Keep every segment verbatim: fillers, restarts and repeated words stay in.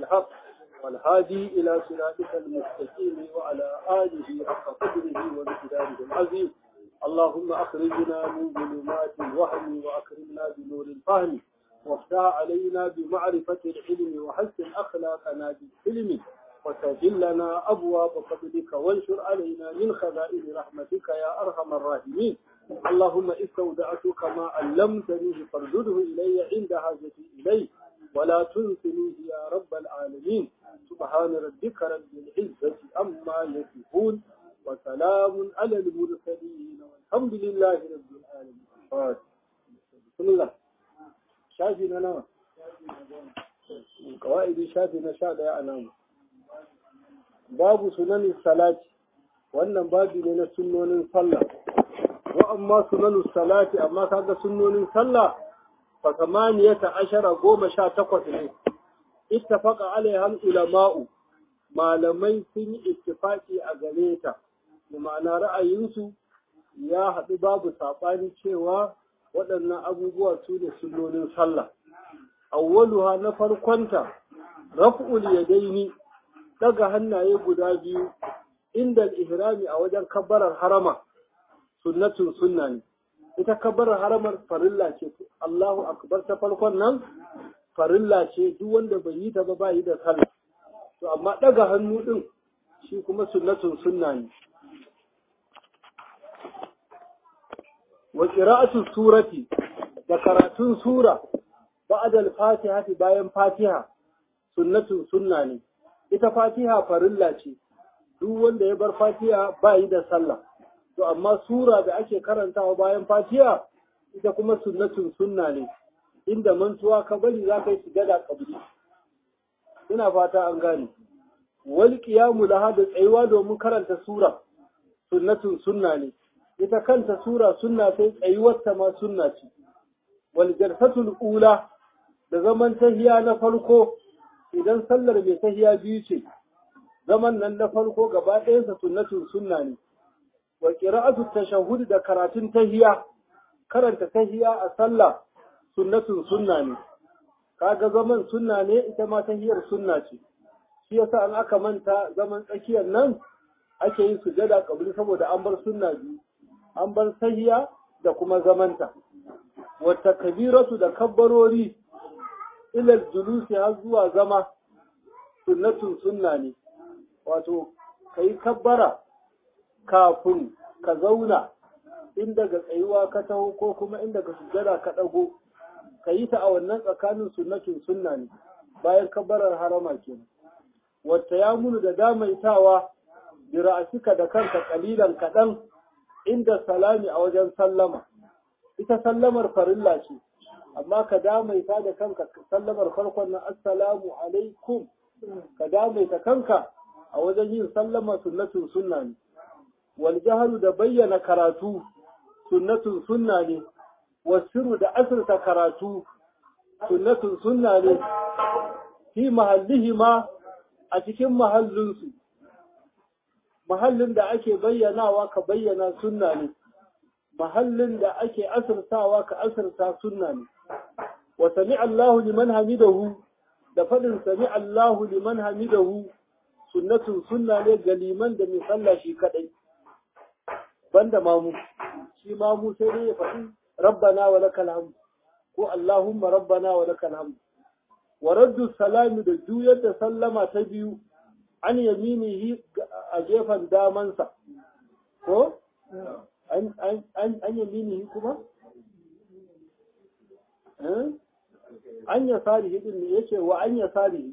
بالحق والهادي إلى صراطك المستقيم وعلى آله حق قدره ومقداره العظيم. اللهم أخرجنا من ظلمات الوهم وأكرمنا بنور الفهم وافتح علينا بمعرفة العلم وحسن أخلاقنا بالحلم وسجل لنا أبواب فضلك وانشر علينا من خزائن رحمتك يا أرحم الراحمين. اللهم استودعتك ما علمتني فاردده إلي عند حاجتي إليه ولا تنسنيه يا رب العالمين. سبحان ربك رب العزة عما يصفون وسلام على المرسلين والحمد لله رب العالمين. بسم الله. شافي نعم قواعد شافي نشاد يا أنام. باب سنن الصلاة wannan babi ne na sunnonin sallah wa amma sunanus salati amma kaga sunnonin sallah fa samaniyata ashara goma sha takwas ne ittafaqa alaiha ulama'u malamai sun yi ittifaqi a gare ta ma'ana ra'ayinsu ya haɗu babu saɓani cewa waɗannan abubuwa su ne sunnonin sallah. Awwaluha na farkonta raf'ul yadaini daga hannaye guda biyu inda al-ihrami a wajen kabbarar harama sunnatun sunna ne. Ita kabbarar haramar farilla ce, Allahu akbar ta farkon nan farilla ce duk wanda bai yi ta ba ba yi da sallah. To amma daga hannu din shi kuma sunnatun sunna ne. Wa qira'atu surati da karatun sura ba'da al-fatiha bayan fatiha sunnatun sunna ne. Ita fatiha farilla ce duk wanda ya bar fatiha ba yi da sallah. To amma sura da ake karantawa bayan fatiha ita kuma sunnatun sunna ne. Inda mantuwa ka bari za ka yi sujada kabri. Ina fata an gane. Wal qiyamu laha da tsayuwa domin karanta sura sunnatun sunna ne. Ita kanta sura sunna sai tsayuwarta ma sunna ce. Wal jalsatul ula da zaman tahiya na farko idan sallar mai tahiya biyu ce zaman nan na farko gaba ɗayansa sunnatun sunna ne. Wa qira'atu tashahhud da karatun tahiya karanta tahiya a sallah sunnatun sunna ne. Kaga zaman sunna ne ita ma tahiyar sunna ce. Shi yasa an aka manta zaman tsakiyar nan ake yin sujada kabli saboda an bar sunna biyu. An bar tahiya da kuma zamanta. Wa takbiratu da kabbarori ila julusi har zuwa zama sunnatun sunna ne. Wato kai kabbara kafin ka zauna inda ga tsayuwa ka taho ko kuma inda ga sujada ka dago ka yi ta a wannan tsakanin sunnatun sunna ne bayan kabbarar harama kenan. Wata ya munu da damaitawa bi ra'asika da kanka kalilan kaɗan inda salami a wajen sallama. Ita sallamar farilla ce amma ka damaita da kanka sallamar farkon na assalamu alaikum ka damaita kanka a wajen yin sallama sunnatun sunna ne. Wal jahru da bayyana karatu sunnatun sunna ne. Wasiru da asirta karatu sunnatun sunna ne. Fi mahallihi ma a cikin mahallinsu mahallin da ake bayyanawa ka bayyana sunna ne. Mahallin da ake asirtawa ka asirta sunna ne. Wa sami Allahu liman hamidahu da faɗin sami Allahu liman hamidahu sunnatun sunna ne ga liman da mai sallah shi kadai banda mamu shi mamu sai dai ya faɗi rabbana wa lakal hamd ko Allahumma rabbana wa lakal hamd. Wa raddu salami da juyar da sallama ta biyu an yaminihi a gefen damansa ko an an an yaminihi kuma eh an ya sarihi din ne yace wa an ya sarihi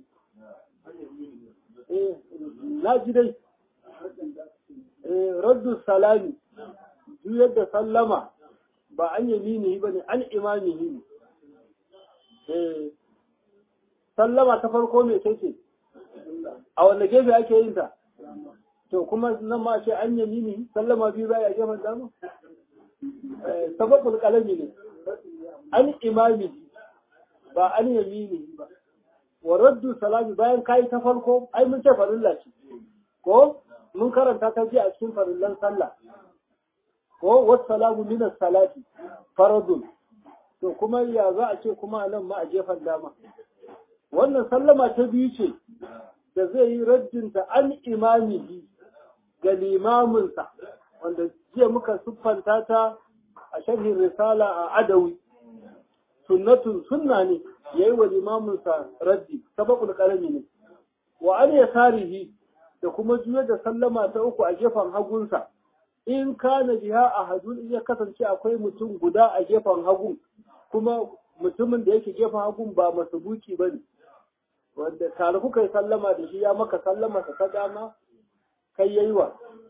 eh na ji dai eh raddu salami juyar da sallama ba an yaminihi bane an imamihi eh sallama ta farko me take a wanda gefe ake yin ta to kuma nan ma ce an yaminihi sallama biyu ba ya gefen dama eh sababul qalami ne an imamihi ba an yaminihi ba. Wa raddu salami bayan kai ta farko ai mun ce farilla ce ko mun karanta ta ji a cikin farillan sallah ko wassalamu minas salati faradun to kuma ya za a ce kuma nan ma a gefen dama wannan sallama ta biyu ce da zai yi raddinta an imamihi ga limaminsa wanda jiya muka siffanta ta a sharhin risala a adawi sunnatun sunna ne yayi wa limaminsa raddi sabaqul qalami ne wa an yasarihi da kuma juya da sallama ta uku a gefen hagunsa in kana biha ahadun in ya kasance akwai mutum guda a gefen hagun kuma mutumin da yake gefen hagun ba masubuki bane wanda tare kuka yi sallama da shi ya maka sallama ka ta dama kai yayi wa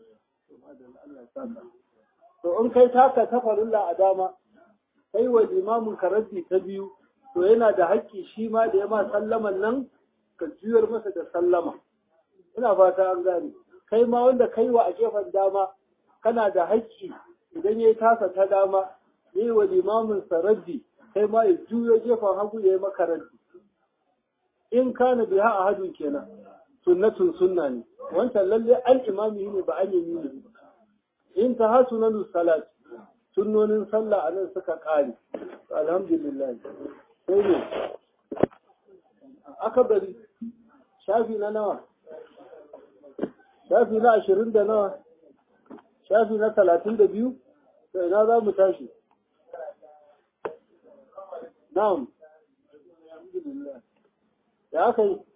to in kai taka ta farilla a dama kai wa limamin karaddi ta biyu to yana da haƙƙi shi ma da ya ma sallaman nan ka juyar masa da sallama ina fata an gane kai ma wanda kai wa a gefen dama kana da haƙƙi idan yayi tasa ta dama yayi wa limamin saraddi kai ma ya juyo gefen hagu yayi maka raddi in kana biha ahadun kenan sunnatun sunna ne wancan lalle al imami ne ba an yi ne in ta hasunanu salat sunnonin sallah anan suka kare alhamdulillah sai ne aka bari shafi na nawa shafi na ashirin da nawa shafi na talatin da biyu to ina za mu tashi na'am alhamdulillah ya aka yi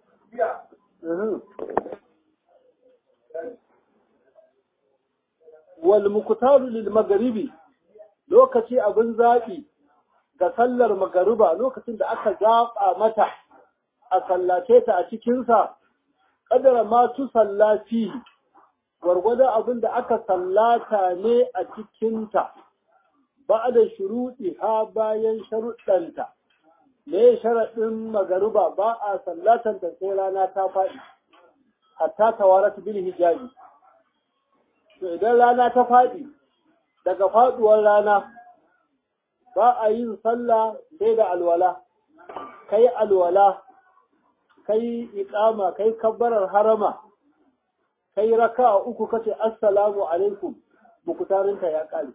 wal muktaru lil magharibi lokaci abin zaɓi ga sallar magariba lokacin da aka zaɓa mata a sallace ta a cikinsa ƙadara ma tu sallafi gwargwadon abin da aka sallata ne a cikinta ba da shuruɗi ha bayan sharuɗanta me sharaɗin magariba ba a sallatanta sai rana ta faɗi hatta tawarat bil hijabi to idan rana ta faɗi daga faɗuwar rana ba a yin sallah sai da alwala kai alwala kai iqama kai kabbarar harama kai raka'a uku kace assalamu alaikum mukutarinka ya kare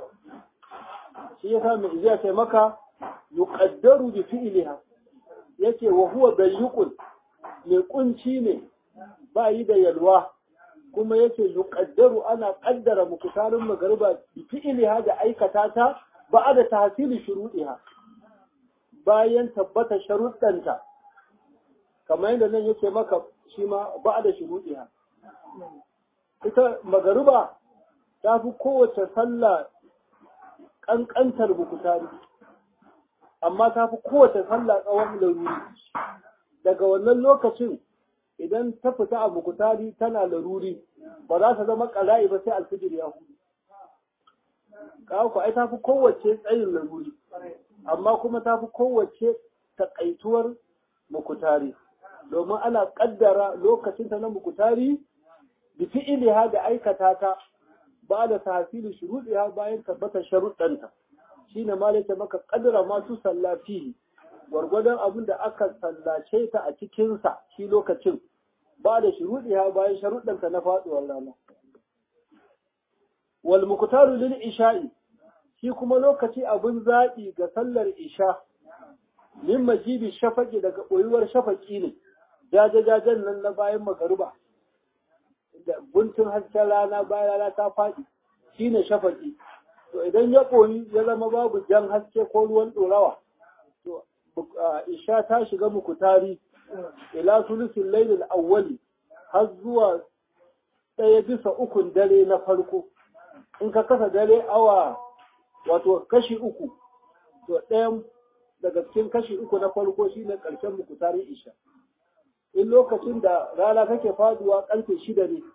shi yasa mai zai sai maka yuqaddaru bi fi'liha yace wa huwa bayyuqun mai kunci ne ba yi da yalwa kuma yace yuqaddaru ana kaddara mukutarin magariba bi fi'liha da aikata ta ba da tahsili shuruɗiha bayan tabbata sharuɗanta kamar yadda nan yake maka shi ma ba da shuruɗiha ita magariba ta fi kowace sallah ƙanƙantar mukutari amma ta fi kowace sallah tsawon laruri daga wannan lokacin idan ta fita a mukutari tana laruri ba za ta zama ƙala'i ba sai alfijir ya hudu kawo ku ai ta fi kowace tsayin laruri amma kuma ta fi kowace taƙaituwar mukutari domin ana ƙaddara lokacinta na mukutari da fi'iliha da aikata ta ba da tahsili shuruɗiha bayan tabbatar sharuɗanta shine ma yake maka qadra ma tu sallafi gwargwadon abin da aka sallace ta a cikin sa shi lokacin ba da shuruɗiha bayan sharuɗanta na faduwar rana wal muqtaru lil isha'i shi kuma lokaci abin zaɓi ga sallar isha min majibi shafaqi daga boyuwar shafaqi ne jajajajen nan na bayan magariba da guntun hasken rana bayan rana ta faɗi shine shafaqi to idan ya koyi ya zama babu jan haske ko ruwan dorawa to isha ta shiga mukutari ila sulusul laylil awwali har zuwa ɗaya bisa ukun dare na farko in ka kasa dare awa wato kashi uku to ɗayan daga cikin kashi uku na farko shine ƙarshen mukutari isha in lokacin da rana kake faduwa ƙarfe shida ne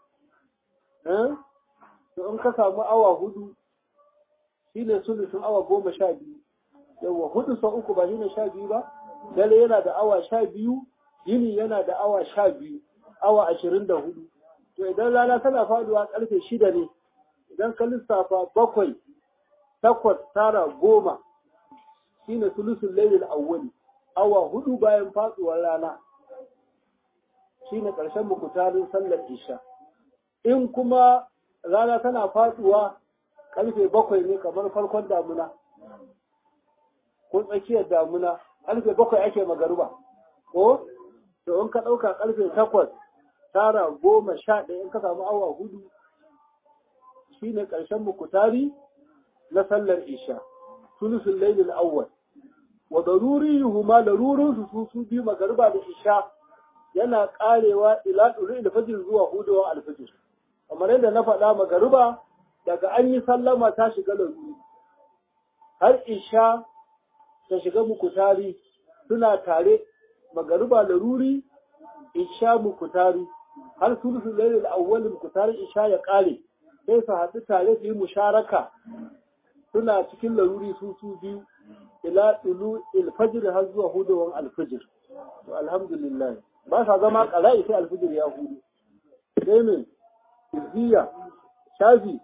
to in ka samu awa hudu shine sulusun awa goma sha biyu yawa hudu sau uku ba shine sha biyu ba dare yana da awa sha biyu yini yana da awa sha biyu awa ashirin da hudu to idan rana tana faduwa ƙarfe shida ne idan ka lissafa bakwai takwas tara goma shine sulusun lailil awwali awa hudu bayan faduwar rana shine ƙarshen mukutarin sallar isha in kuma rana tana faduwa ƙarfe bakwai ne kamar farkon damuna ko tsakiyar damuna ƙarfe bakwai ake magaruba ko to in ka ɗauka ƙarfe takwas tara goma sha ɗaya in ka samu awa hudu shine ƙarshen mukutari na sallar isha sulusul lailil awwal wa daruriyuhuma larurin su su biyu magariba da isha yana karewa ila ɗuri fajr zuwa hudowar alfajir kamar yadda na faɗa magariba daga an yi sallama ta shiga laruri har isha ta shiga mukutari suna tare magariba laruri isha mukutari har sulusul lailil awwal mukutari isha ya kare sai su haɗu tare su yi musharaka suna cikin laruri su su biyu ila tulu ilfajir har zuwa hudowar alfajir to alhamdulillah ba sa zama ƙala'i sai alfajir ya hudu sai mai izziya shafi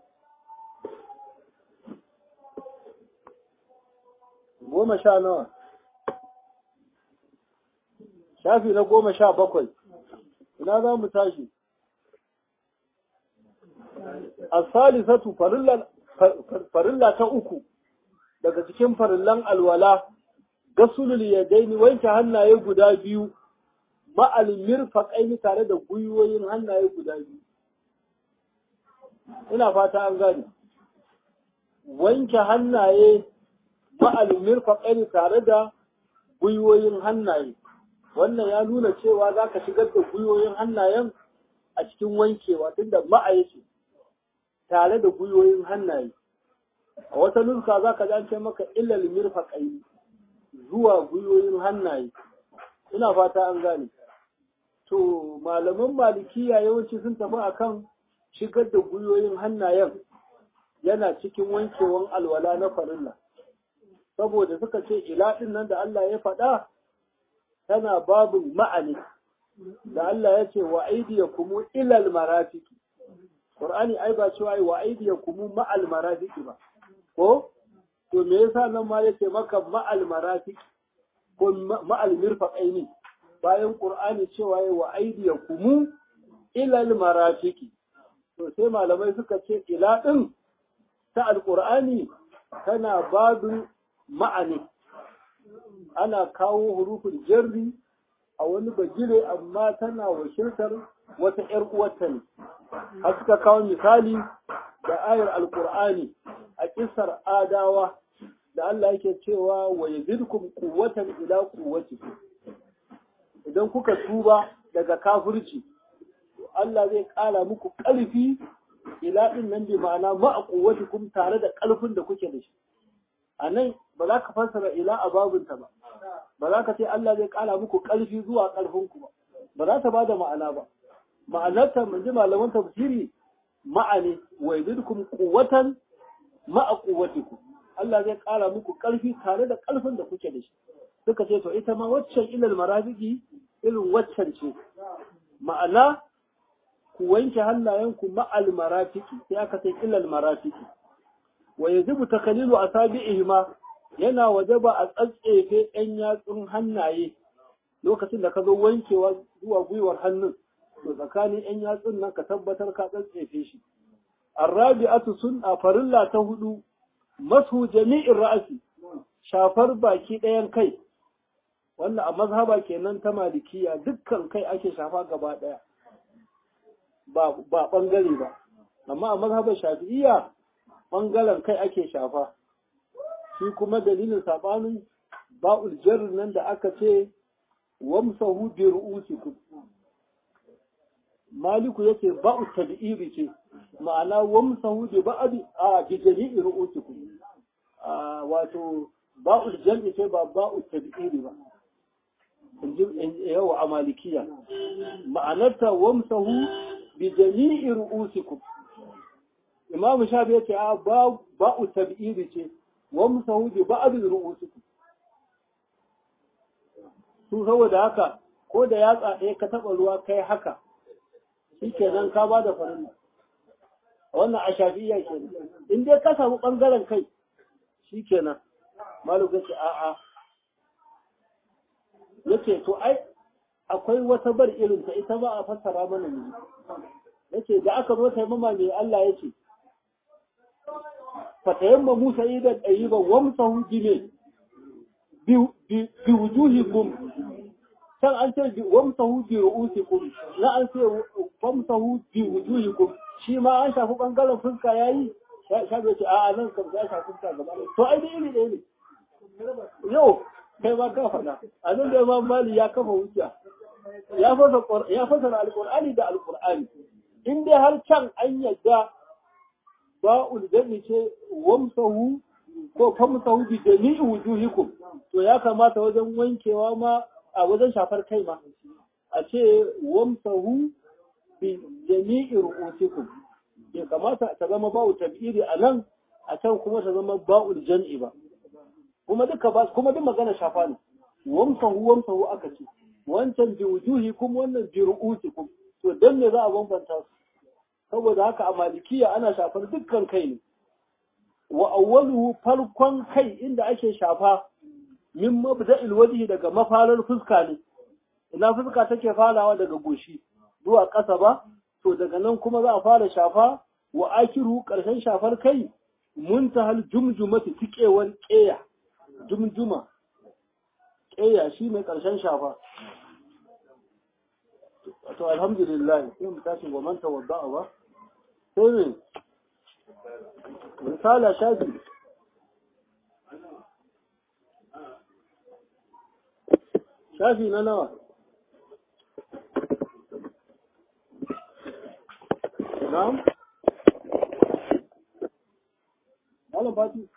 goma sha nawa shafi na goma sha bakwai ina za mu tashi as-salisatu farilla farilla ta uku daga cikin farillan alwala gasulul yadaini wanke hannaye guda biyu ma'al mirfaqaini tare da gwiwoyin hannaye guda biyu ina fata an gane wanke hannaye ma'al mirfaqaini tare da gwiwoyin hannaye wannan ya nuna cewa zaka shigar da gwiwoyin hannayen a cikin wankewa tunda ma'a yake tare da gwiwoyin hannaye a wata nuska za ka ji ce maka illal mirfaqai zuwa gwiwoyin hannaye ina fata an gane to malaman malikiya yawanci sun tafi akan shigar da gwiwoyin hannayen yana cikin wankewan alwala na farilla saboda suka ce ila din nan da Allah ya faɗa tana babin ma'ani da Allah ya ce wa aydiyakum ilal marafiqi Qur'ani ai ba cewa ai wa aydiyakum ma'al marafiqi ba ko to me yasa nan ma yake maka ma'al marafiq ko ma'al mirfaqaini bayan Qur'ani cewa ai wa aydiyakum ila al marafiqi to sai malamai suka ce ila din ta alqur'ani tana babin ma'ani ana kawo hurufin jarri a wani bagire amma tana wakiltar wata ƴar uwarta ne har suka kawo misali da ayar alqur'ani a kisar adawa da Allah yake cewa wa yazidkum quwwatan ila quwwatikum idan kuka tuba daga kafirci Allah zai kara muku ƙarfi ila din nan bi ma'ana ma quwwatikum tare da ƙarfin da kuke da shi anan ba za ka fassara ila ababunta ba ba za ka ce Allah zai kara muku ƙarfi zuwa ƙarfinku ba ba za ta bada ma'ana ba ma'anarta mun ji malaman tafsiri ma'ani wa yazidkum quwwatan ma'a quwwatikum Allah zai ƙara muku ƙarfi tare da ƙarfin da kuke da shi suka ce to ita ma waccan ilal marafiki irin waccan ce ma'ana ku wanke hannayenku ma'al marafiki sai aka ce ilal marafiki wa yajibu takalilu asabi'ihima yana wajaba a tsatsefe ɗan yatsun hannaye lokacin da ka zo wankewa zuwa gwiwar hannun to tsakanin ɗan yatsun nan ka tabbatar ka tsatsefe shi arrabi'atu sunna farilla ta hudu masu jami'in ra'asi shafar baki ɗayan kai wannan a mazhaba kenan ta malikiya dukkan kai ake shafa gaba ɗaya ba ba bangare ba amma a mazhabar shafi'iyya bangaren kai ake shafa shi kuma dalilin sabanin ba'ul jarr nan da aka ce wamsahu bi ru'usikum maliku yace ba'u tad'iri ce ma'ana wamsahu bi ba'di a bi jami'i ru'usikum wato ba'ul jam'i ce ba ba'u tad'iri ba inji yawa a malikiya ma'anarta wamsahu bi jami'i ru'usikum imam shafi yace a ba'u tad'iri ce wamsahu bi ba'di ru'usikum su saboda haka ko da yatsa ɗaya ka taɓa ruwa kai haka shi kenan ka ba da farilla wannan a shafi'iyya kenan in dai ka samu ɓangaren kai shi kenan malu ce a'a yace to ai akwai wata bar irin ta ita ba a fassara mana ne yace da aka zo taimama mai Allah yace fatayamma Musa idan ayiban wamsahu jime bi wujuhikum can an ce wamsahu bi ru'usikum na an ce wamsahu bi wujuhikum shi ma an shafi bangaren fuska yayi shafi ce a nan kam ya shafi fuska gaba to ai dai iri ɗaya ne yau kai ma ka faɗa a nan da Imam Mali ya kafa hujja ya fasa ya fasa alqur'ani da alqur'ani in dai har can an yadda ba'ul jami ce wamsahu ko famsahu bi jami'i wujuhikum to ya kamata wajen wankewa ma a wajen shafar kai ma a ce wamsahu bi jami'i ru'usikum ya kamata ta zama ba'u tabiri a nan a can kuma ta zama ba'ul jam'i ba kuma duka ba kuma duk magana shafa ne wamsahu wamsahu aka ce wancan bi wujuhikum wannan bi ru'usikum to dan ne za a bambanta su saboda haka a malikiya ana shafar dukkan kai ne wa awwaluhu farkon kai inda ake shafa min mabda'il wajhi daga mafarar fuska ne ina fuska take farawa daga goshi zuwa ƙasa ba to daga nan kuma za a fara shafa wa akiru ƙarshen shafar kai muntahal jumjumati tikewar ƙeya jumjuma ƙeya shine ƙarshen shafa to alhamdulillah sai mu tashi wa man tawadda'a ba sai ne misala shafi shafi na nawa na'am malam fati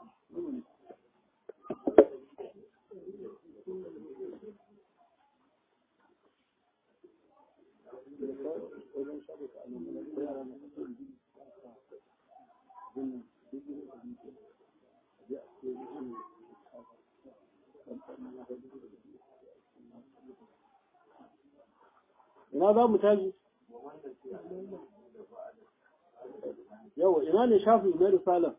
ina za mu tashi yawa ina ne shafi na risala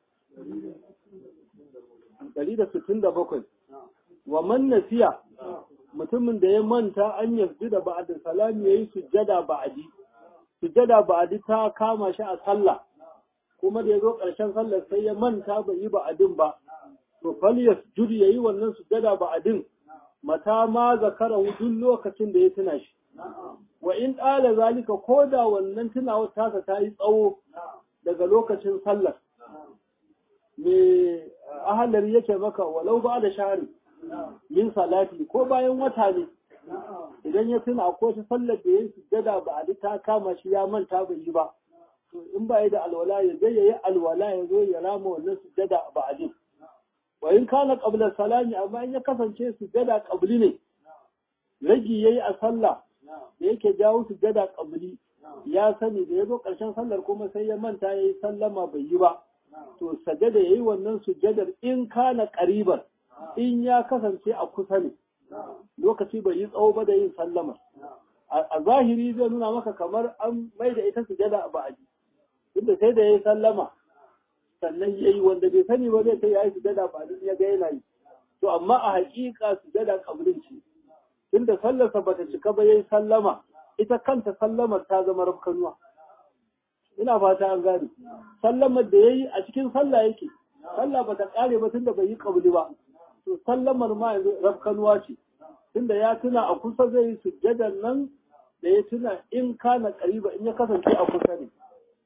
ɗari da sittin da bakwai wa man nasiya mutumin da ya manta an yasju da ba'da salami yayi sujjada ba'di sujjada ba'di ta kama shi a sallah kuma da yazo ƙarshen sallar sai ya manta bai yi ba'din ba to fal yasjud yayi wannan sujjada ba'din mata ma zakara duk lokacin da ya tuna shi wa in ɗala zalika ko da wannan tunawar tasa ta yi tsawo daga lokacin sallar me ahalar yake maka walau ba da shari min salati ko bayan wata ne idan ya tuna ko ta sallar da ya yi sujjada ba a ta kama shi ya manta bai yi ba to in ba yi da alwala ya zai yayi alwala ya zo ya rama wannan sujjada ba a din wa in kana qabla salami amma in ya kasance sujjada qabli ne ragi yayi a sallah da yake jawo sujjada qabli ya sani da yazo karshen sallar kuma sai ya manta yayi sallama bai yi ba to sajada yayi wannan sujjadar in kana qariban in ya kasance a kusa ne lokaci bai yi tsawo ba da yin sallama a zahiri zai nuna maka kamar an mai da ita sujjada ba a ji inda sai da yayi sallama sannan yayi wanda bai sani ba zai sai yayi sujjada ba a ya ga yana yi to amma a haƙiƙa sujjada qablin ce tunda sallarsa bata cika ba yayi sallama ita kanta sallamar ta zama rafkanuwa ina fata an gane sallamar da yayi a cikin sallah yake sallah bata kare ba tunda bai yi kabuli ba to sallamar ma yanzu rafkanuwa ce tunda ya tuna a kusa zai yi sujjadan nan da ya tuna in kana qariba in ya kasance a kusa ne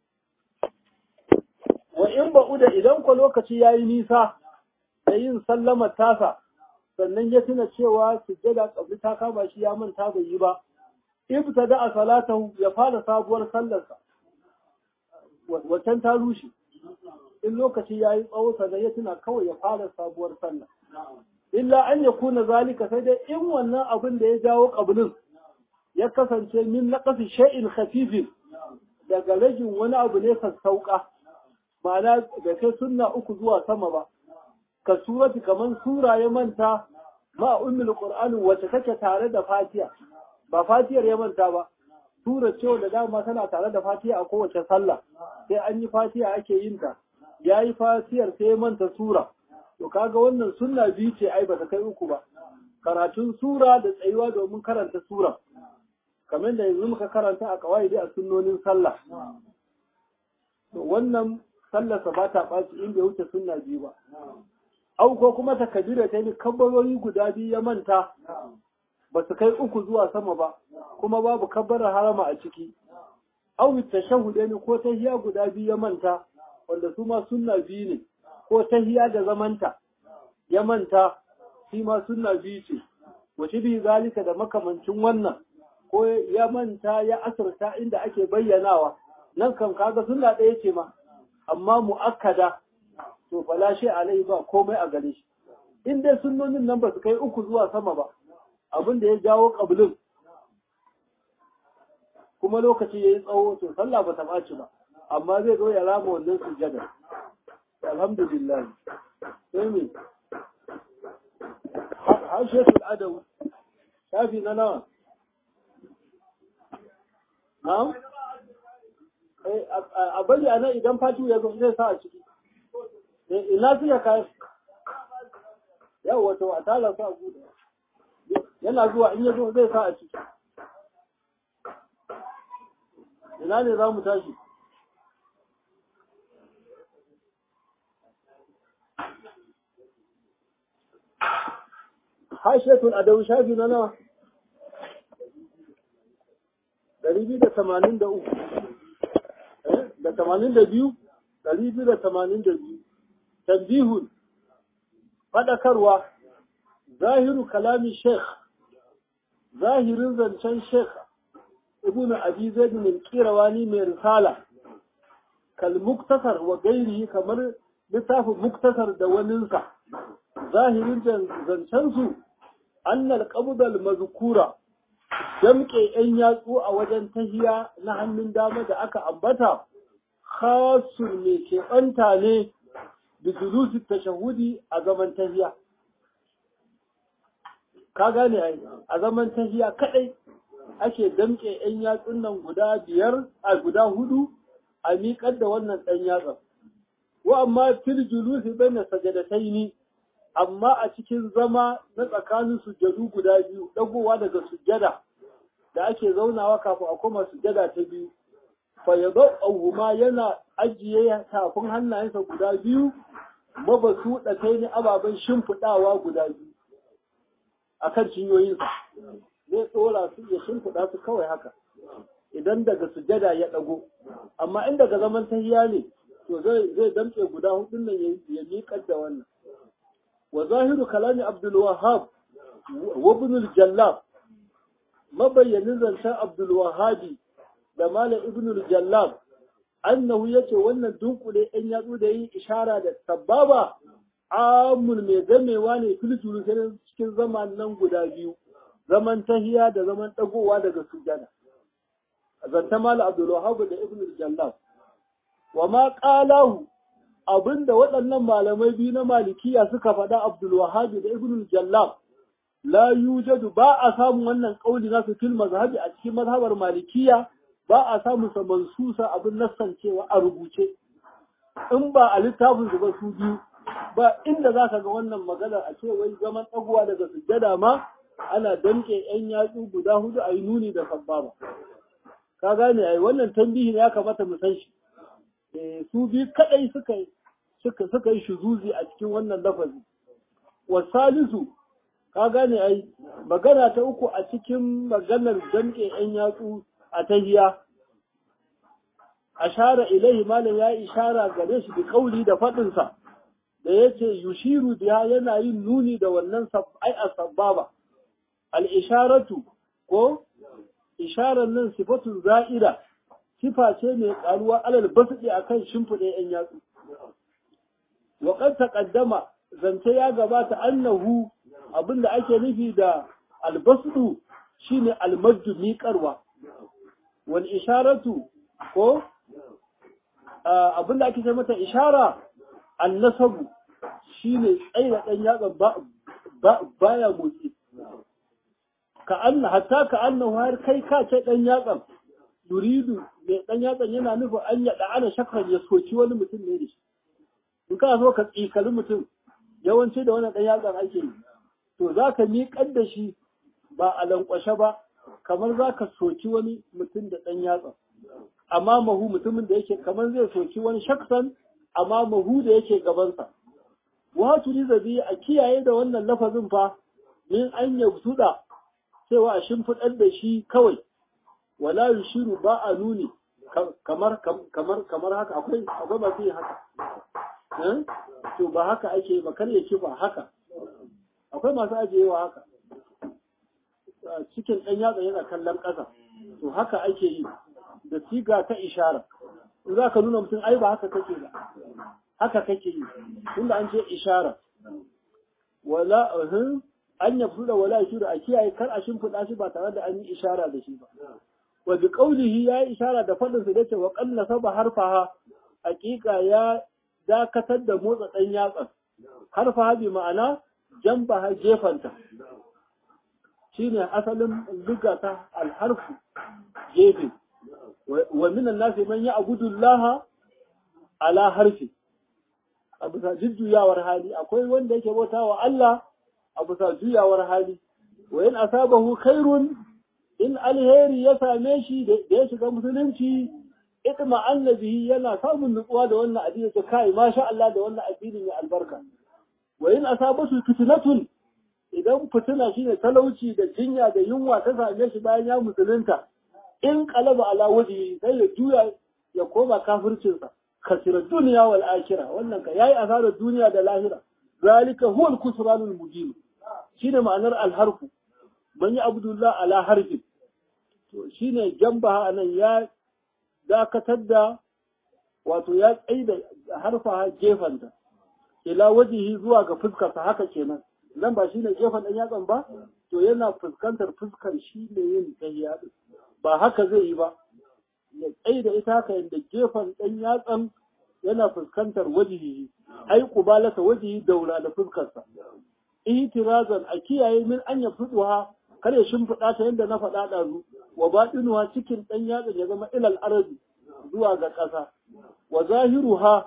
wa in ba'uda idan ko lokaci yayi nisa da yin sallamar tasa sannan ya tuna cewa sujjada kabli ta kama shi ya manta bai yi ba ibtada a salatahu ya fara sabuwar sallarsa wancan ta rushe in lokaci yayi tsawo sannan ya tuna kawai ya fara sabuwar sallah illa an yakuna zalika sai dai in wannan abin da ya jawo kablin ya kasance min naqasi shay'in khafifin daga rajin wani abu ne sassauka ma'ana da kai sunna uku zuwa sama ba ka surati kaman sura ya manta ma ummul qur'ani wacce take tare da fatiha ba fatihar ya manta ba sura ce da dama tana tare da fatiha a kowace sallah sai an yi fatiha ake yin ta yayi fatihar sai ya manta sura to kaga wannan sunna biyu ce ai ba ta kai uku ba karatun sura da tsayuwa domin karanta sura kamar da yanzu muka karanta a kawaidi a sunnonin sallah to wannan sallarsa ba ta ɓaci in bai wuce sunna biyu ba au ko kuma takabira ta ni kabbarori guda biyu ya manta ba su kai uku zuwa sama ba kuma babu kabbarar harama a ciki aw tashahudaini ko tahiya guda biyu ya manta wanda su ma sunna biyu ne ko tahiya da zamanta ya manta shi ma sunna biyu ce wace bi zalika da makamancin wannan ko ya manta ya asirta inda ake bayyanawa nan kan kaga sunna ɗaya ce ma amma mu'akkada to fala shi alai ba komai a gare shi in dai sunnonin nan ba su kai uku zuwa sama ba abin da ya jawo qablin kuma lokaci yayi tsawo to sallah ba ta baci ba amma zai zo ya rama wannan sujada alhamdulillah sai me hashiyatul adaw shafi na nawa na'am eh a bari ana idan fatu ya zo zai sa a ciki eh ina suka kai yawa to a tala sa gudu yana zuwa in ya zo zai sa a ciki ina ne za mu tashi hashiyatul adaw shafi na nawa ɗari biyu da tamanin da uku da tamanin da biyu ɗari biyu da tamanin da biyu tambihun faɗakarwa zahiru kalami sheikh zahirin zancen sheikh ibnu abi zaid min qirawani mai risala kal muktasar wa gairihi kamar littafin muktasar da waninsa zahirin zancen su annal qabdal mazkura damke yan yatsu a wajen tahiya na hannun dama da aka ambata khasun ne ke banta ne da julusi tashahudi a zaman tahiya ka gane ai a zaman tahiya kadai ake damke yan yatsun nan guda biyar a guda hudu a miƙar da wannan dan yatsan wa amma fil julusi bayna sajadataini amma a cikin zama na tsakanin sujjadu guda biyu dagowa daga sujjada da ake zaunawa kafin a koma sujjada ta biyu fa yadau yana ajiye tafin hannayensa guda biyu mabasu da kai ne ababen shimfidawa guda biyu akan cinyoyinsa zai tsora su ya shimfida su kawai haka idan daga sujjada ya dago amma in daga zaman tahiya ne to zai zai damke guda hudun nan ya miƙar da wannan wa zahiru kalami Abdul Wahhab wa Ibn al-Jallab mabayyanin zancen Abdul Wahhabi da Malam Ibn al-Jallab annahu yace wannan dunkule ɗan yatsu da yi ishara da sababa amul mai gamewa ne filturu sai cikin zaman nan guda biyu zaman tahiya da zaman dagowa daga sujjada zanta Malam Abdul Wahhab da Ibn al-Jallab wa ma qalahu abinda waɗannan malamai biyu na malikiya suka faɗa Abdul Wahhab da Ibn al-Jallab la yujadu ba a samu wannan kauli nasu fil mazhabi a cikin mazhabar malikiya ba a samu sa mansusa abin nassancewa a rubuce in ba a littafin su ba su biyu ba inda za ka ga wannan magana a ce wai zaman ɗaguwa daga sujjada ma ana damƙe yan yatsu guda hudu a yi nuni da sabbaba ka gane ai wannan tambihi ya kamata mu san shi su biyu kadai suka suka suka yi shuzuzi a cikin wannan lafazi wasalisu ka gane ai magana ta uku a cikin maganar damƙe yan yatsu a tahiya ashara ilaihi malam ya ishara gare shi bi kauli da fadin sa da yace yushiru biya yana yin nuni da wannan ai asbaba al isharatu ko isharar nan sifatun za'ida sifa ce mai karuwa alal basdi akan shimfide yan yatsu wa qad taqaddama zance ya gabata annahu abinda ake nufi da al basdu shine al maddu miƙarwa wal isharatu ko abinda ake ce mata ishara an nasabu shine tsaira dan yatsan ba baya motsi ka anna hatta ka annahu har kai ka ce dan yatsan yuridu mai dan yatsan yana nufin an yada ana shakran ya soki wani mutum ne da shi in ka so ka tsikali mutum yawanci da wannan dan yatsan ake yi to zaka miƙar da shi ba a lankwashe ba kamar zaka soki wani mutum da dan yatsan amma mahu mutumin da yake kamar zai soki wani shaksan amma mahu da yake gabansa wato ni zabi a kiyaye da wannan lafazin fa min an yabsuda cewa a shimfiɗar da shi kawai wala yushiru ba a nuni kamar kamar kamar haka akwai akwai masu yin haka eh to ba haka ake ba kar ya kifa haka akwai masu ajiyewa haka cikin ɗan yatsa yana kallon ƙasa to haka ake yi da siga ta ishara in za ka nuna mutum ai ba haka kake ba haka kake yi tunda an ce ishara wala an yafi da wala shi da a kiyaye kar a shimfiɗa shi ba tare da an yi ishara da shi ba wa bi qawlihi ya yi ishara da fadin sa dace wa qalla saba harfaha haqiqa ya dakatar da motsa ɗan yatsa harfaha bi ma'ana jambaha gefanta shine asalin liga ta alharfu gefe wa minan nasi man ya'budu Allah ala harfi a bisa jujjuyawar hali akwai wanda yake bauta wa Allah a bisa juyawar hali wa in asabahu khairun in alheri ya same shi da ya shiga musulunci itma annabi yana samun nutsuwa da wannan addini ta kai masha Allah da wannan addini mai albarka wa in asabatu fitnatun idan fitina shine talauci da jinya da yunwa ta same shi bayan ya musulunta in qalaba ala wajhi sai ya juya ya koma kafircinsa khasira dunya wal akhirah wannan ka yayi asarar duniya da lahira zalika huwa al kusranul mubin shine ma'anar al harfu man ya abdullah ala harfi to shine jamba anan ya dakatar da wato ya tsaida harfa gefanta ila wajihi zuwa ga fuskarsa haka kenan nan ba shine gefan dan yatsan ba to yana fuskantar fuskar shi ne yin tahiyya ba haka zai yi ba ya tsaida ita haka yanda gefan dan yatsan yana fuskantar wajihi ai kubalata wajihi daura da fuskarsa ihtirazan a kiyaye min an ya fuduha kar ya shimfida ta yanda na faɗa ɗazu wa baɗinuwa cikin ɗan yatsa ya zama ilal arabi zuwa ga ƙasa wa zahiruha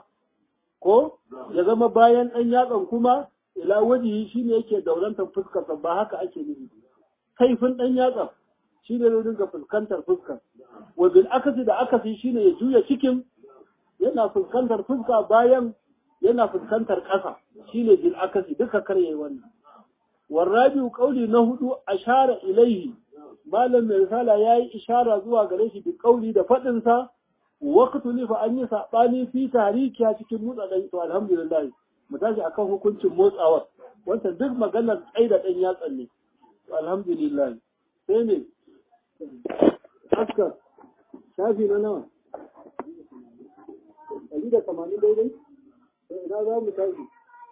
ko ya zama bayan ɗan yatsan kuma ila wajihi shine yake daurantar fuskarsa ba haka ake nufi kaifin ɗan yatsan shine ne dinga fuskantar fuskar wa bil akasi da akasi shine ya juya cikin yana fuskantar fuska bayan yana fuskantar ƙasa shine bil akasi duka karye wannan warabiu qauli na hudu ashara ilaihi malam mai risala yayi ishara zuwa gare shi bi qauli da fadin sa waqtu li fa an yi sabani fi tariki a cikin motsa dan to alhamdulillah mu tashi akan hukuncin motsawa wanda duk maganar tsaida dan yatsan ne to alhamdulillah sai ne askar shafi na nawa ɗari da tamanin daidai ina za mu tashi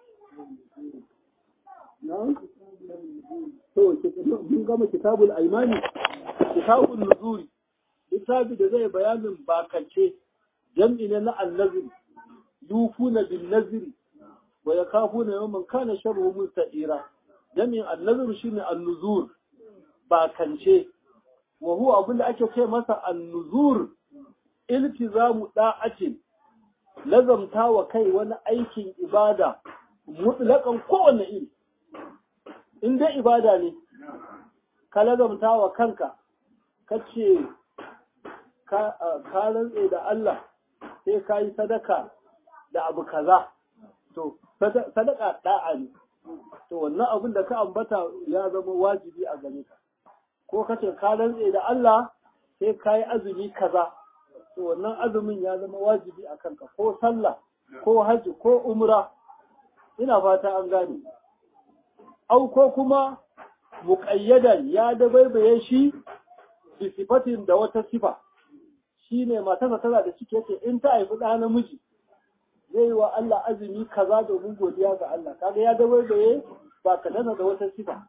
na to mun gama kitabul aimani kitabul nuzuri littafi da zai bayanin bakance jam'i ne na annazir yufuna bin naziri wa yakafuna yawman kana sharru musta'ira jami'in annazir shine annuzur bakance wa huwa abin da ake ce masa annuzur iltizamu da'atin lazamta wa kai wani aikin ibada mutlaqan kowanne iri in dai ibada ne ka lazamta wa kanka kace ka ka rantse da Allah sai ka yi sadaka da abu kaza to sadaka da'a ne to wannan abin da ka ambata ya zama wajibi a gare ka ko kace ka rantse da Allah sai ka yi azumi kaza to wannan azumin ya zama wajibi a kanka ko sallah ko haji ko umra ina fata an gane au ko kuma muqayyadan ya dabaibaye shi bi sifatin da wata sifa shine matarsa tana da ciki yace in ta haifi ɗa namiji zai yi wa Allah azumi kaza domin godiya ga Allah kaga ya dabaibaye ba ka dana da wata sifa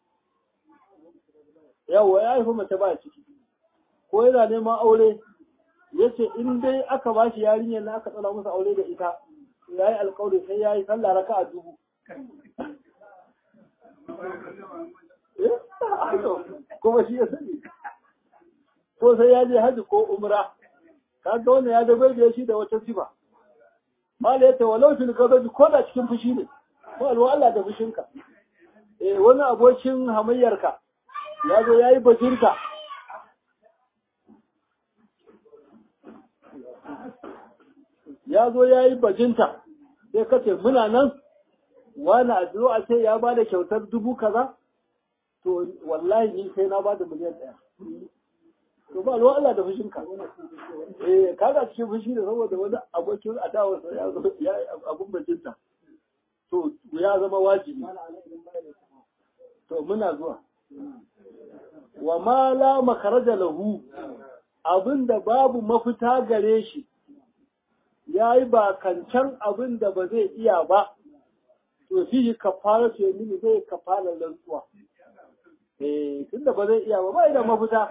yawa ya haifi mace ba ciki ko yana neman aure yace in dai aka ba shi yarinyar na aka tsala masa aure da ita yayi alƙawari sai yayi sallah raka'a dubu kuma shi ya sani ko sai ya je haji ko umra kaga wannan ya dabe shi da wata sifa mala yace walau fil ghadabi ko da cikin fushi ne ko alwa Allah da fushinka eh wani abokin hamayyarka ya zo yayi bajinka ya zo yayi bajinta sai kace muna nan wani a zo a ce ya bada kyautar dubu kaza to wallahi ni sai na bada miliyan ɗaya to ba ruwan Allah da fushinka eh kaga cikin fushi da saboda wani abokin adawa sai ya zo ya abun bajinta to ya zama wajibi to muna zuwa wa ma la makaraja lahu abinda babu mafita gare shi yayi ba kancan abinda ba zai iya ba to shi kafara ce mini zai kafara rantsuwa eh tunda ba zai iya ba bai da mafita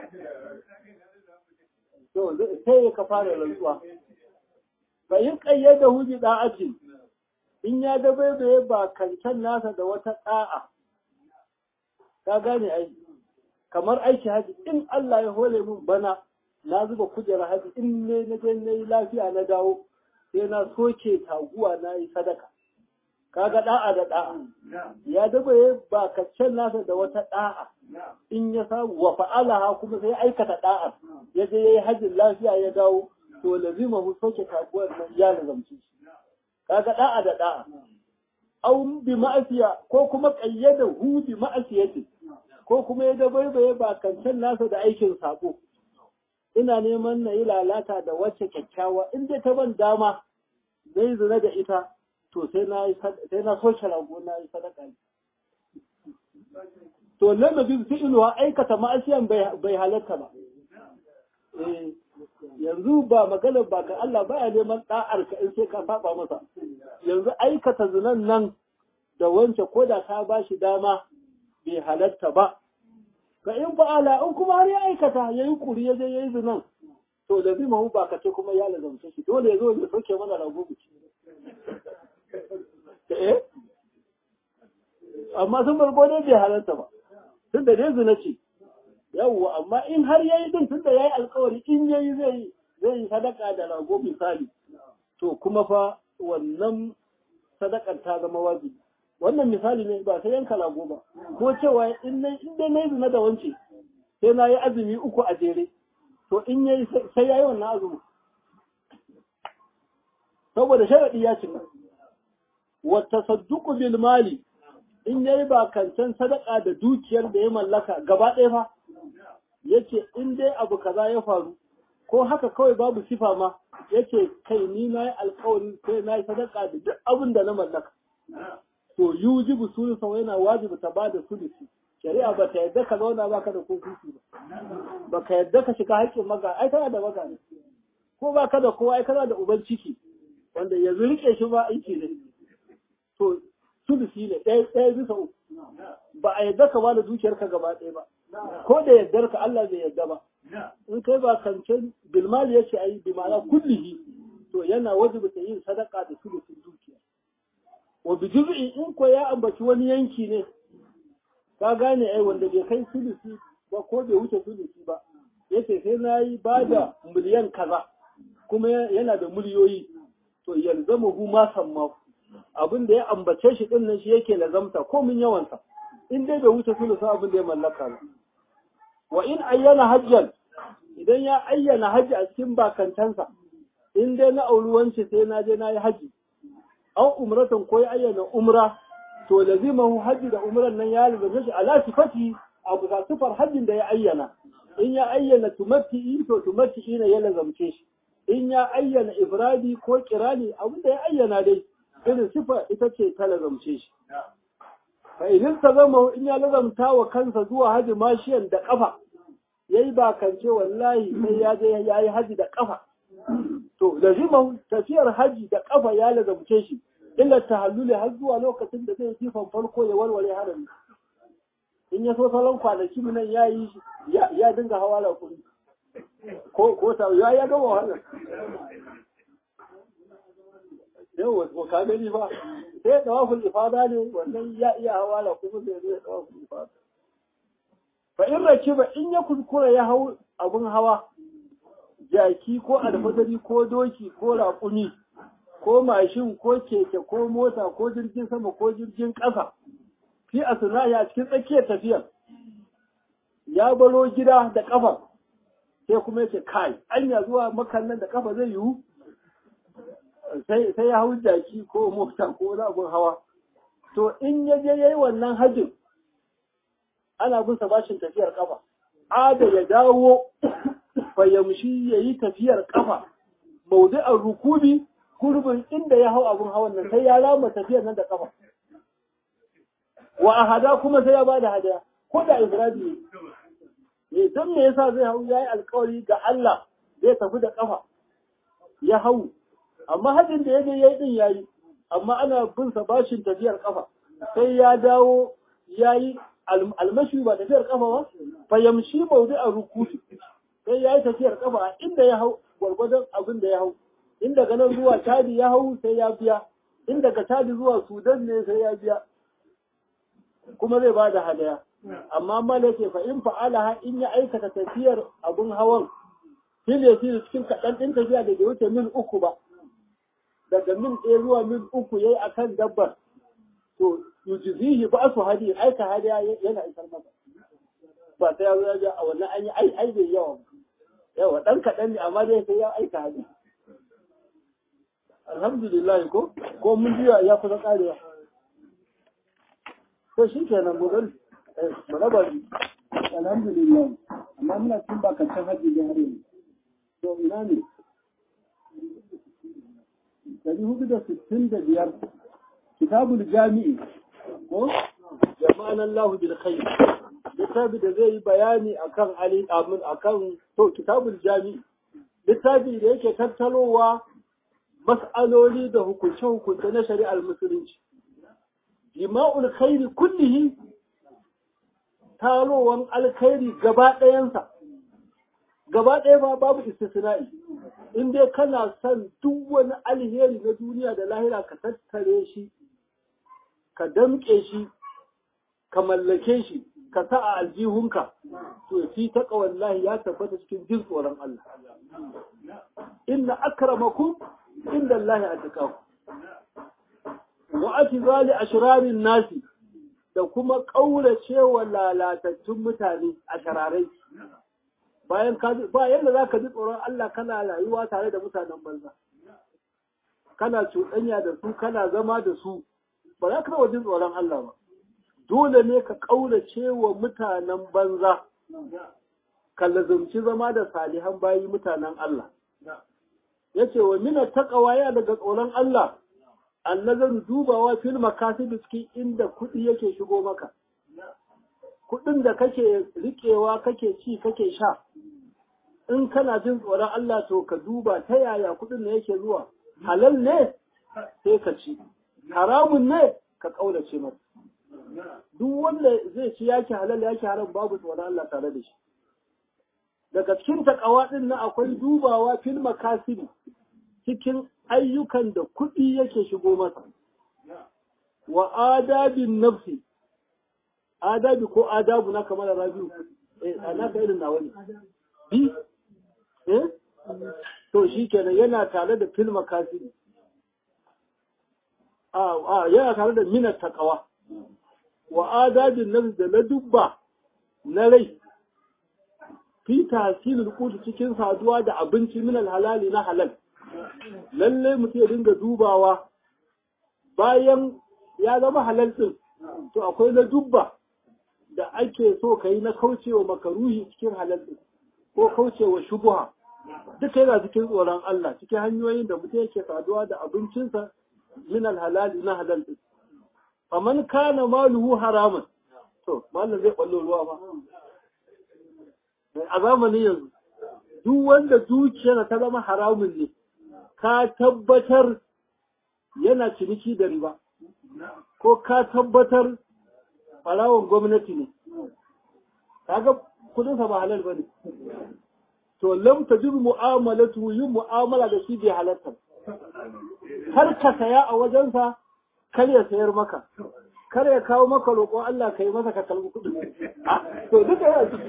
to sai ya kafara rantsuwa fa in qayyada hu bi da'ati in ya dabaibaye ba kancan nasa da wata da'a ka gane ai kamar aiki haji in Allah ya hole mun bana na zuba kujera haji in ne na je nayi lafiya na dawo sai na soke taguwa na yi sadaka kaga da'a da da'a ya dabaye ba kaccen nasa da wata da'a in ya samu wa fa'alaha kuma sai aikata da'a ya je yayi hajjin lafiya ya dawo to lazima hu soke taguwar nan ya lazamci kaga da'a da da'a au bi ma'asiya ko kuma qayyada hu bi ma'asiyati ko kuma ya dabaye ba kaccen nasa da aikin sako ina neman na yi lalata da wacce kyakkyawa in dai ta ban dama zai zina da ita to sai na sai na soke rago na yi sadaka ne to nan da bin fi'ilwa aikata ma'asiyan bai halatta ba eh yanzu ba magana ba ka Allah baya neman da'ar ka in sai ka saba masa yanzu aikata zinan nan da wance ko da ta bashi dama bai halatta ba ka in fa'ala in kuma har ya aikata yayi kuri ya je yayi zinan to da zima hu ba ka ce kuma ya lazamce shi dole ya zo ya soke mana rago bici eh amma sun barbo ne bai halarta ba tun da dai zina ce yawwa amma in har yayi din tun da yayi alƙawari in yayi zai zai yi sadaka da rago misali to kuma fa wannan sadakar ta zama wajibi wannan misali ne ba sai yanka rago ba ko cewa in dai in dai nayi zina da wance sai na yi azumi uku a jere to in yayi sai yayi wannan azumi saboda sharadi ya cika wa tasadduqu bil mali in yayi ba kancan sadaka da dukiyar da ya mallaka gaba ɗaya fa yace in dai abu kaza ya faru ko haka kawai babu sifa ma yace kai ni nayi alƙawari sai nayi sadaka da duk abin da na mallaka to yujibu sulusa yana wajibi ta bada sulusi shari'a ba ta yadda ka zauna baka da kofi ba ba ka yadda ka shiga haƙƙin maga ai kana da maga ne ko baka da kowa ai kana da uban ciki wanda yanzu rike shi ba aiki ne to sulusi ne ɗaya ɗaya bisa uku ba a yadda ka bada dukiyarka gaba ɗaya ba ko da yaddar ka Allah bai yadda ba in kai ba kancin bilmali yace ayi bi ma'ana kullihi to yana wajibi ta yin sadaka da sulusin dukiya wa bi juz'i in ko ya ambaci wani yanki ne ka gane ai wanda bai kai sulusi ba ko bai wuce sulusi ba yace sai nayi bada miliyan kaza kuma yana da miliyoyi to yalzamuhu ma samma abin da ya ambace shi din nan shi yake lazamta ko min yawansa in dai bai wuce sulusi abin da ya mallaka ba wa in ayyana hajjan idan ya ayyana haji a cikin bakantansa in dai na auluwanci sai na je na yi haji an umratan ko ya ayyana umra to lazimahu haji da umran nan ya lazimta shi ala sifati abu da sifar hajjin da ya ayyana in ya ayyana tumatti to tumatti ne ya lazamce shi in ya ayyana ifradi ko kirani abin da ya ayyana dai irin sifa ita ce ta lazamce shi fa idan ta zama in ya lazamta wa kansa zuwa haji mashiyan da kafa yayi ba kance wallahi sai ya je yayi haji da kafa to lazima tafiyar haji da kafa ya lazamce shi illa tahalluli har zuwa lokacin da zai jifan farko ya warware harami in ya so salon kwanaki nan yayi ya ya dinga hawa la kuri ko ko ta ya ya ga wahala yau ko ka gani ba sai tawaful ifada ne wannan ya iya hawa la kuma sai zai tawaful ifada fa in rakiba in ya kuskura ya hau abun hawa jaki ko alfadari ko doki ko raƙumi ko mashin ko keke ko mota ko jirgin sama ko jirgin ƙasa fi asna'i a cikin tsakiyar tafiyar ya baro gida da ƙafa sai kuma yace kai anya zuwa makan nan da ƙafa zai yiwu sai sai ya hau jaki ko mota ko wani abun hawa to in ya je yayi wannan hajjin ana bin sa bashin tafiyar kafa ada ya dawo fayamshi yayi tafiyar kafa mawdi'ar rukubi gurbin inda ya hau abun hawan nan sai ya rama tafiyar nan da kafa wa ahada kuma sai ya bada hadaya ko da ifradi ne don me yasa zai hau yayi alƙawari ga Allah zai tafi da kafa ya hau amma hajin da yaje yayi din yayi amma ana bin sa bashin tafiyar kafa sai ya dawo yayi almashi ba tafiyar kafa ba fa yamshi mawdi'a rukubi sai yayi tafiyar kafa inda ya hau gwargwadon abin da ya hau inda ganin zuwa Chadi ya hau sai ya biya inda ga Chadi zuwa Sudan ne sai ya biya kuma zai bada hadaya amma malaka fa in fa'alaha in ya aikata tafiyar abun hawan shine shi cikin kadan din tafiya da bai wuce mil uku ba daga mil ɗaya zuwa mil uku yayi akan dabbar to yujizihi ba su hadi aika hadiya yana isar masa ba sai ya zo a wannan an yi ai ai bai yawa yawa dan kadan ne amma dai sai ya aika hadiya alhamdulillah ko ko mun jiya ya kusa karewa to shi kenan gobe eh maraba alhamdulillah amma muna cin bakacin haji da har yanzu to ina ne dari hudu da sittin da biyar kitabul jami'i ko jama'an Allah bil khair littafi da zai yi bayani akan ali amin akan to kitabul jami'i littafi da yake tattalowa mas'aloli da hukunce-hukunce na shari'ar musulunci jima'ul khairi kullihi tarowan alkhairi gaba ɗayansa gaba ɗaya ba babu istisna'i in dai kana son duk wani alheri na duniya da lahira ka tattare shi ka damƙe shi ka mallake shi ka sa a aljihunka to fi taqa wallahi ya tabbata cikin jin tsoron Allah inna akramakum inda Allah atqakum wa atizali ashrarin nasi da kuma kaurace wa lalatattun mutane a shararai bayan ka ba yanda zaka ji tsoron Allah kana rayuwa tare da mutanen banza kana cuɗanya da su kana zama da su ba za ka rawa jin tsoron Allah ba dole ne ka kaurace wa mutanen banza ka lazumci zama da salihan bayi mutanen Allah yace wa mina taqwa ya daga tsoron Allah annazaru dubawa fil makasib cikin inda kudi yake shigo maka kudin da kake rikewa kake ci kake sha in kana jin tsoron Allah to ka duba ta yaya kudin ne yake zuwa halal ne sai ka ci haramun ne ka kaulace masa duk wanda zai ci yake halal yake haram babu tsoron Allah tare da shi daga cikin takawa din nan akwai dubawa fil makasib cikin ayyukan da kuɗi yake shigo masa wa adabin nafsi adabi ko adabu na kamar rabiu eh ana ka irin nawa ne bi eh to shikenan yana tare da fil makasib a a yana tare da mina taqwa wa adabin nafsi da ladubba na rai fi tahsilul qut cikin saduwa da abinci min halali na halal lalle mutum ya dinga dubawa bayan ya zama halal din to akwai na dubba da ake so kai na kaucewa makaruhi cikin halal din ko kaucewa shubha duka yana cikin tsoron Allah cikin hanyoyin da mutum yake saduwa da abincinsa min halal na halal din faman kana maluhu haramun to mallan zai ballo ruwa ba a zamanin yanzu duk wanda dukiyarsa ta zama haramun ne ka tabbatar yana ciniki da riba ko ka tabbatar ɓarawon gwamnati ne kaga kudinsa ba halal ba ne to lam tajib mu'amalatu yin mu'amala da shi bai halatta har ka saya a wajensa kar ya sayar maka kar ya kawo maka roƙon Allah kai masa ka kalbi kudin to duka yana ciki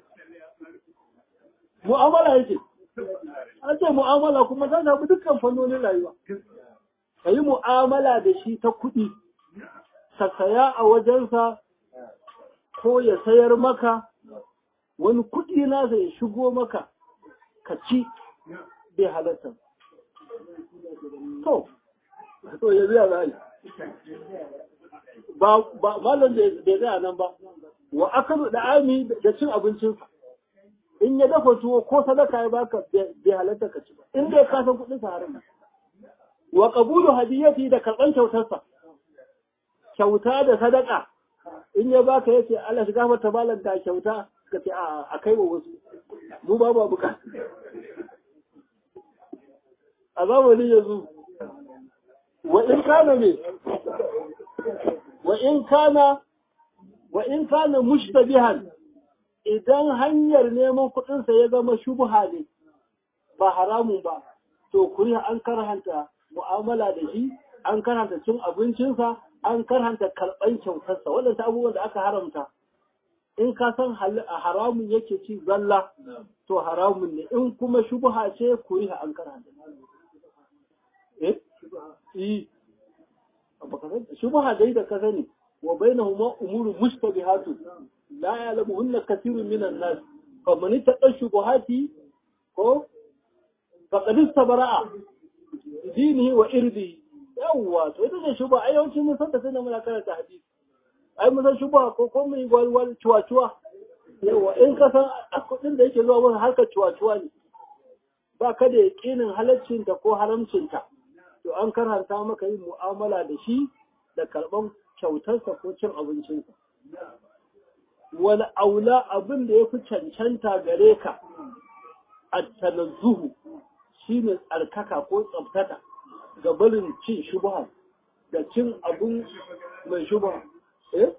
mu'amala yake an ce mu'amala kuma ta shafi dukkan fannonin rayuwa ka yi mu'amala da shi ta kuɗi ka saya a wajensa ko ya sayar maka wani kuɗi nasa ya shigo maka ka ci bai halatta to to ya biya za ba ba malam da bai zai nan ba wa akalu da ami da cin abincinsa in ya dafa tuwo ko sadaka ya baka bai halatta ka ci ba in dai ka san kuɗin sa haram wa qabulu hadiyati da karban kyautarsa kyauta da sadaka in ya baka yace Allah shi gafarta malam da kyauta ka ce a kai wa wasu mu ba ba buka a zamanin yanzu wa in kana me wa in kana wa in kana mushtabihan idan hanyar neman kuɗinsa ya zama shubha ne ba haramun ba to kuri an karhanta mu'amala da shi an karhanta cin abincinsa an karhanta karɓan kyautarsa waɗanda abubuwan da aka haramta in ka san haramun yake ci zalla to haramun ne in kuma shubha ce kuri an karhanta eh eh shubha dai da ka sani wa bainahuma umuru mushtabihatu la ya'lamuhunna kathirun minan nas faman ittaqa shubuhati ko faqad istabara'a dinihi wa irdihi yawwa to ita ce shubha ai yawancin mun san da sai mun karanta hadisi ai mun san shubha ko ko mai walwal cuwa-cuwa yawa in ka san kudin da yake zuwa mun harkar cuwa-cuwa ne ba ka da yakinin halaccin ta ko haramcin ta to an karanta maka yin mu'amala da shi da karban kyautarsa ko cin abincinsa. Wani aula abin da ya fi cancanta gare ka a tanazzuhu shi ne tsarkaka ko tsabtata ga barin cin shubha da cin abin mai shubha. Eh?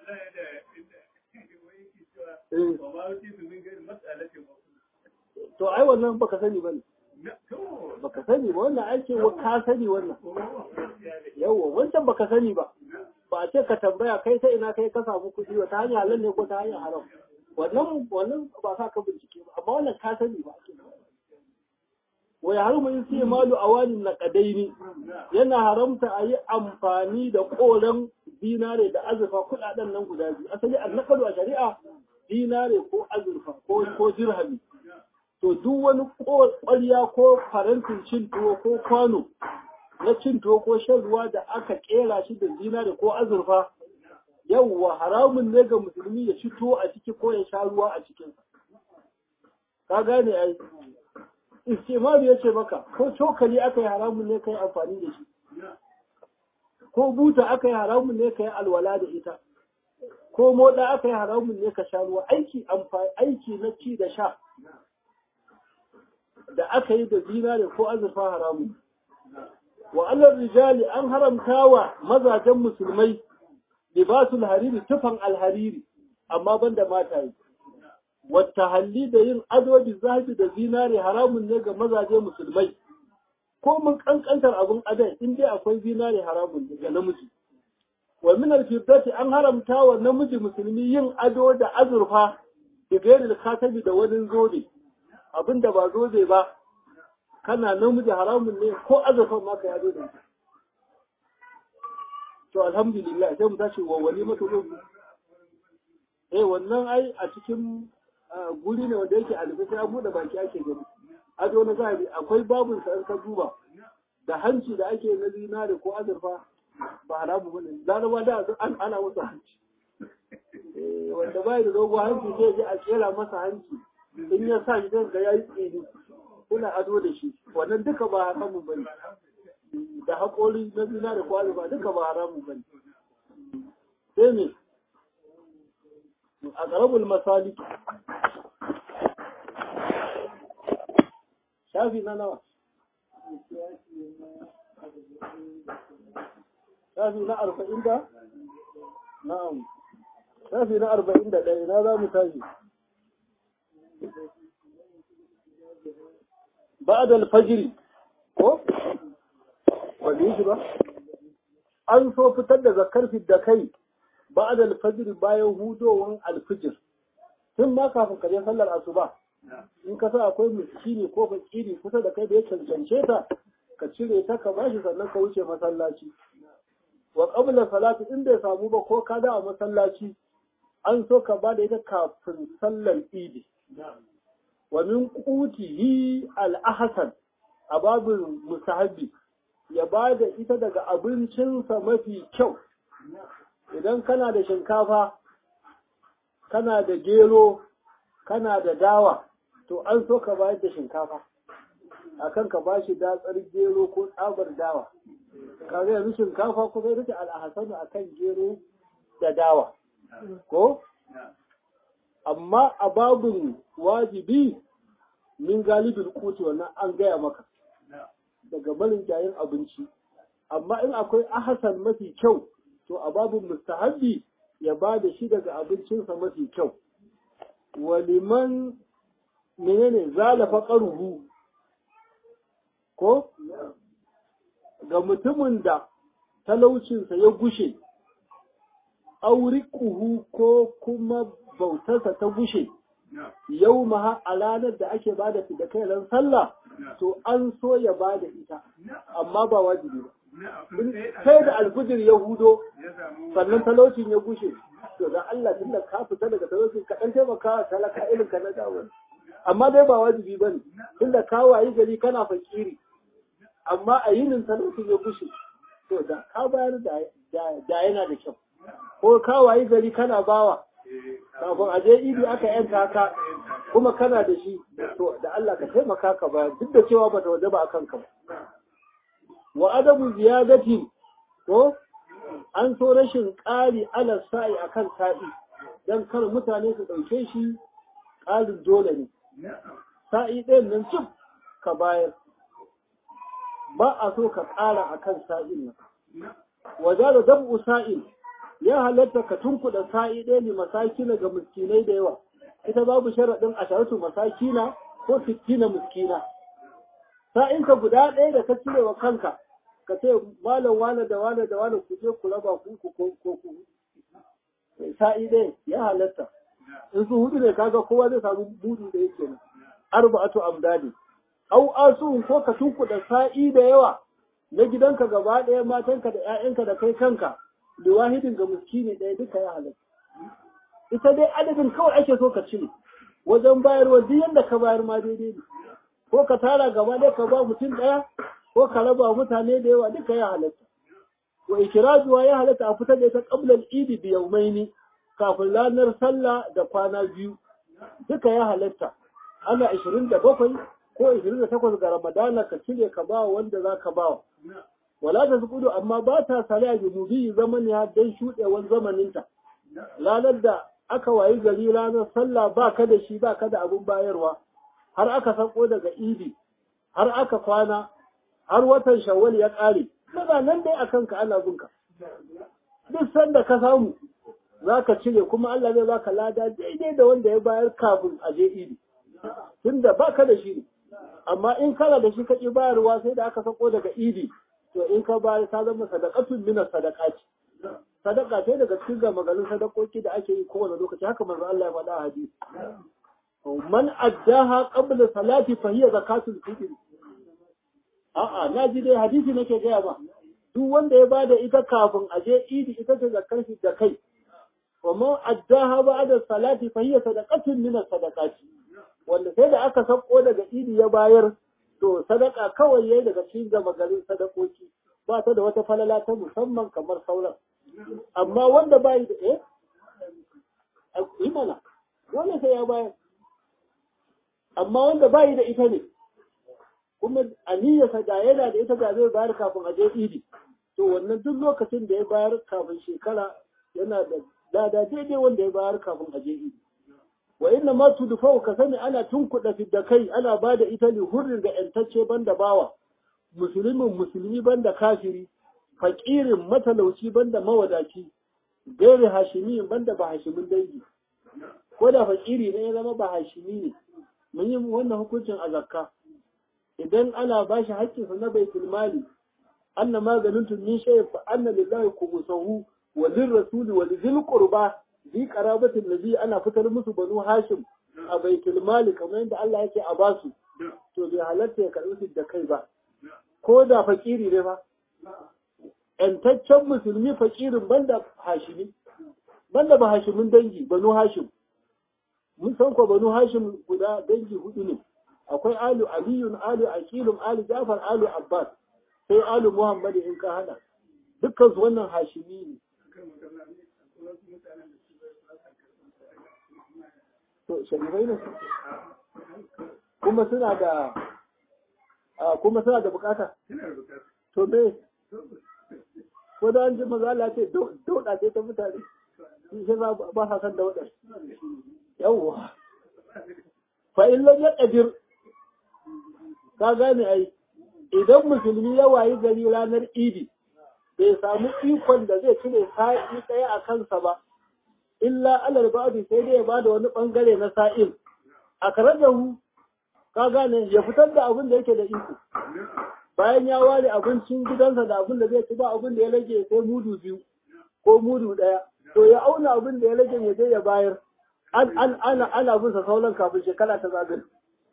To ai wannan baka sani bane. Baka sani ba wannan ake wa ka sani wannan. Yawwa wancan baka sani ba. Ba ce ka tambaya kai ta ina kai ka samu kuɗi ba ta hanyar halal ne ko ta hanyar haram. Wannan wannan ba sa ka bincike ba amma wannan ka sani ba. Wa ya harumu in sai malu awanin naqadaini yana haramta a yi amfani da koran dinare da azurfa kuɗaɗen nan guda biyu. Asali annaqadu a shari'a dinare ko azurfa ko ko dirhami. To duk wani ƙwarya ko farantin cin tuwo ko kwano na cin tuwo ko shan ruwa da aka kera shi da zinare ko azurfa yawwa haramun ne ga musulmi ya ci tuwo a ciki ko ya sha ruwa a cikinsa. Ka gane ai istimali ya ce maka ko cokali aka yi haramun ne ka yi amfani da shi ko buta aka yi haramun ne ka yi alwala da ita ko moda aka yi haramun ne ka sha ruwa aiki aiki na ci da sha da aka yi da zinare ko azurfa haramun. Wa alal rijali an haramta wa mazajen musulmai libasul hariri tufan alhariri amma banda mataye. Wata halli da yin ado da zafi da zinare haramun ne ga mazaje musulmai. Ko mun kankantar abin adai in dai akwai zinare haramun ne ga namiji. Wa min al-fiddati an haramta wa namiji musulmi yin ado da azurfa da gairil khatabi da wani zobe. Abinda ba zobe ba kana namiji haramun ne ko azurfan ma ka yado da shi. To alhamdulillah sai mu tashi wa walimatu rubu. Eh wannan ai a cikin guri ne wanda yake alifi sai an bude baki ake gani. Ado na zahiri akwai babun sa ka duba da hanci da ake na zinare ko azurfa ba haramu bane. Zalama da an ana masa hanci. Eh wanda bai da dogo hanci sai ya a kera masa hanci. In ya sa shi zan ga yayi tsini kuna ado da shi wannan duka ba haramun bane da haƙori na zina da kwari ba duka ba haramun bane sai ne a qarabul masalik shafi na nawa shafi na arba'in da na'am shafi na arba'in da ɗaya na za mu tashi بعد الفجر ko wani shi ba an so fitar da zakar da kai ba'da al-fajr bayan hudowan al-fajr tun ma kafin ka je sallar asuba in ka sa akwai miskini ko fakiri kusa da kai da ya cancance ta ka cire ta ka bashi sannan ka wuce masallaci wa qabla salati in bai samu ba ko ka da a masallaci an so ka bada ita kafin sallar idi wa min qutihi al-ahsan ababul musahabi ya bada ita daga abincinsa mafi kyau idan kana da shinkafa kana da gero kana da dawa to an so ka bayar da shinkafa akan ka bashi datsar gero ko tsabar dawa kaga yanzu shinkafa kuma ita ce al'ahasanu akan gero da dawa ko amma a babin wajibi min galibin kuti wannan an gaya maka daga barin jayin abinci amma in akwai ahasan mafi kyau to a babin mustahabbi ya ba da shi daga abincinsa mafi kyau waliman menene zalafa qaruhu ko ga mutumin da talaucinsa ya gushe aurikuhu ko kuma bautarsa ta gushe yau maha a ranar da ake ba da da kai ran sallah to an so ya ba da ita amma ba wajibi ba sai da alfijir ya hudo sannan talaucin ya gushe to da Allah tunda ka fita daga talaucin ka dan taimaka talaka irin ka na dawo amma dai ba wajibi bane tunda ka wayi gari kana fakiri amma a yinin talaucin ya gushe to da ka bayar da da yana da kyau ko ka wayi gari kana bawa kafin a je idi aka yanka ka kuma kana da shi to da Allah ka taimaka ka bayar duk da cewa bata wajaba akan ka ba wa adabu ziyadati ko an so rashin ƙari ala sa'i akan sa'i dan kar mutane su ɗauke shi ƙarin dole ne sa'i ɗayan nan cif ka bayar ba a so ka ƙara akan sa'in nan wajara dabu sa'in ya halatta ka tunkuɗa sa'i ɗaya ne masakina ga miskinai da yawa ita babu sharaɗin asharatu masakina ko sittina miskina sa'in ka guda ɗaya da ka cire wa kanka ka ce malam wane da wane da wane ku je ku raba ku ku ko ku sa'i ɗaya ya halatta in su hudu ne kaga kowa zai samu mudu da yake nan arba'atu amdadi au asu ko ka tunkuɗa sa'i da yawa na gidanka gaba ɗaya matanka da ƴaƴanka da kai kanka da wahidin ga miskini ɗaya duka ya halatta ita dai adadin kawai ake so ka cire wajen bayarwa duk yanda ka bayar ma daidai ne ko ka tara gaba ɗaya ka ba mutum ɗaya ko ka raba mutane da yawa duka ya halatta wa ikirajuwa ya halatta a fitar da ita qabla al-idi bi yawmaini kafin ranar sallah da kwana biyu duka ya halatta ana ashirin da bakwai ko ashirin da takwas ga ramadana ka cire ka ba wanda za ka ba wala ta zukudu amma ba ta sare a junubi zaman ya dan shuɗewar zamaninta ranar da aka wayi gari ranar sallah ba ka da shi ba ka da abin bayarwa har aka sako daga idi har aka kwana har watan shawwal ya ƙare maza nan dai akan ka ana binka duk sanda ka samu za ka cire kuma Allah zai baka lada daidai da wanda ya bayar kafin a je idi tunda ba ka da shi ne amma in kana da shi ka ƙi bayarwa sai da aka sako daga idi to in ka bayar ta zama sadaqatun min sadaqati sadaka ce daga cikin gama garin sadakoki da ake yi kowane lokaci haka manzo Allah ya faɗa a hadisi man addaha qabla salati fa hiya zakatul fitr a'a naji dai hadisi nake gaya ba duk wanda ya bada ita kafin a je idi ita ce zakar shi da kai wa man addaha ba'da salati fa hiya sadaqatun min sadaqati wanda sai da aka sako daga idi ya bayar to sadaka kawai yayi daga cikin gama garin sadakoki ba ta da wata falala ta musamman kamar sauran amma wanda bai da eh imana wanda sai ya bayar amma wanda bai da ita ne kuma aniyarsa da yana da ita da zai bayar kafin a je idi to wannan duk lokacin da ya bayar kafin shekara yana da lada daidai wanda ya bayar kafin a je idi wa inna ma tudfa'u ka sani ana tunkuɗa fidda kai ana ba da ita ne hurrin ga ‘yantacce banda bawa musulmin musulmi banda kafiri fakirin matalauci banda mawadaci gairi hashimi banda ba hashimin dangi ko da fakiri ne ya zama ba hashimi ne mun yi wannan hukuncin a zakka idan ana ba shi haƙƙinsa na baitul mali anna maganin tunni shay'in fa anna lillahi khumsuhu wa lirrasuli wa lizil qurba bi qarabatin nabi ana fitar musu banu hashim a baitul mali kamar yadda Allah yake a basu to bai halatta ya karbi da kai ba ko da fakiri ne ba yantaccen musulmi fakirin banda hashimi banda ba hashimin dangi banu hashim mun san ko banu hashim guda dangi hudu ne akwai alu aliyun alu aqilun alu jafar alu abbas sai alu muhammad in ka hada dukkan su wannan hashimi ne to sharifai ne kuma suna da kuma suna da bukata to me ko da an ji maza Allah ce dauda ce ta mutane shi ba sa san daudar yawwa fa in lam yaqdir ka gane ai idan musulmi ya wayi gari ranar idi bai samu ikon da zai cire sa'i ɗaya a kansa ba illa alal ba'di sai dai ya bada wani bangare na sa'in a karajahu ka gane ya fitar da abin da yake da iko bayan ya ware abincin gidansa da abin da zai ci ba abin da ya rage sai mudu biyu ko mudu ɗaya to ya auna abin da ya rage ya je ya bayar an an ana ana bin sa sauran kafin shekara ta zagaye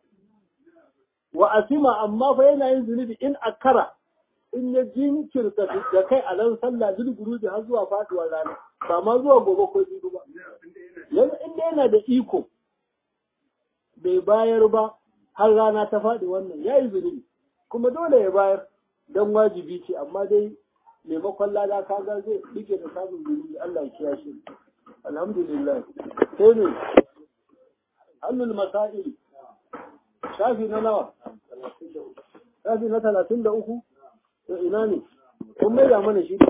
wa asima amma fa yana yin zunubi in akara in ya jinkirta da kai a nan sallah zulguruji har zuwa faduwar rana ba ma zuwa gobe ko jibi ba yanzu inda yana da iko bai bayar ba har rana ta faɗi wannan ya yi zunubi kuma dole ya bayar don wajibi ce amma dai maimakon lada kaga zai rike da samun zunubi Allah ya kiyashe alhamdulillah sai ne hannun masail shafi na nawa shafi na talatin da uku to ina ne kun mai da mana shi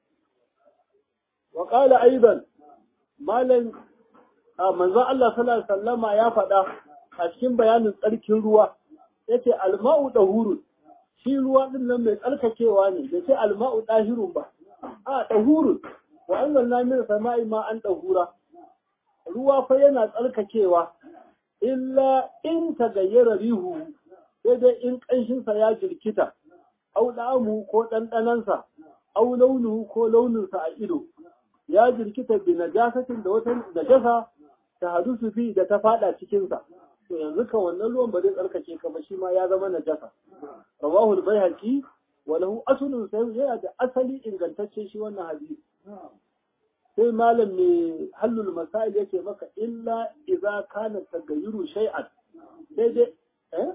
wa qala aidan malan manzon Allah sallallahu alaihi wasallama ya faɗa a cikin bayanin tsarkin ruwa yace alma'u dahurun shi ruwa din nan mai tsarkakewa ne da ce alma'u dahirun ba a dahurun wa anzalna min sama'i ma'an dahura ruwa fa yana tsarkakewa illa in tagayyara rihu sai dai in kanshinsa ya jirkita au da'amu ko ɗanɗanansa au launuhu ko launinsa a ido ya jirkita bi najasatin da wata najasa ta hadusu fi da ta fada cikinsa to yanzu kan wannan ruwan ba zai tsarkake ka ba shi ma ya zama najasa rawahu al-baihaqi wa lahu aslun sai yana da asali ingantacce shi wannan hadisi sai malam mai hallul masail yake maka illa idza kana tagayyuru shay'an sai dai eh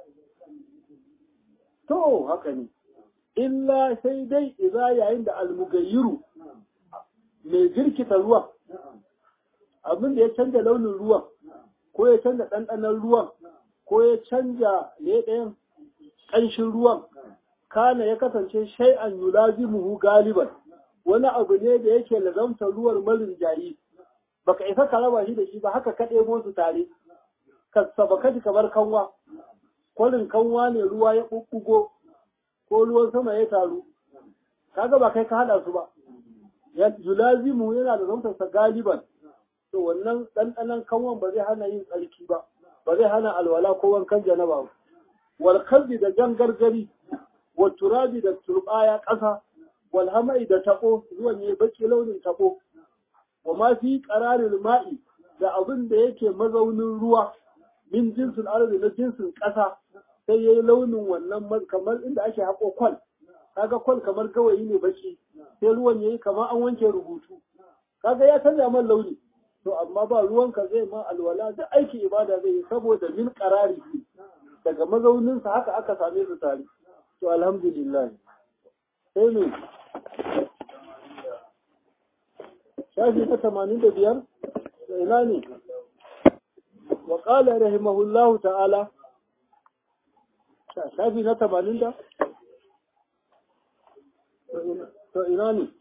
to haka ne illa sai dai idza yayin da al-mugayyiru mai jirkita ruwa abin da ya canja launin ruwan ko ya canja ɗanɗanon ruwan ko ya canja ne ɗayan ƙanshin ruwan kana ya kasance shay'an yulazimuhu galiban wani abu ne da yake lazamta ruwan marin jayi baka isa ka raba shi da shi ba haka ka ɗebo su tare ka sabaka kamar kanwa kwarin kanwa ne ruwa ya ɓuɓɓugo ko ruwan sama ya taru kaga ba kai ka haɗa su ba yulazimu yana da zamtarsa galiban to wannan ɗanɗanon kanwan ba zai hana yin tsarki ba ba zai hana alwala ko wankan janaba ba wal kalbi da jan gargari wal turabi da turbaya ƙasa wal hamai da tabo ruwan yayi baki launin tabo wa ma fi qararin ma'i da abin da yake mazaunin ruwa min jinsin arzi na jinsin ƙasa sai yayi launin wannan kamar inda ake haƙo kwal kaga kwal kamar gawayi ne baki sai ruwan yayi kamar an wanke rubutu kaga ya canza man launi to amma ba ruwanka zai ma alwala duk aiki ibada zai yi saboda min qarari daga mazaunin sa haka aka same su tare to alhamdulillah sai ne shafi na tamanin da biyar da ina ne wa qala rahimahullahu ta'ala shafi na tamanin da to ina ne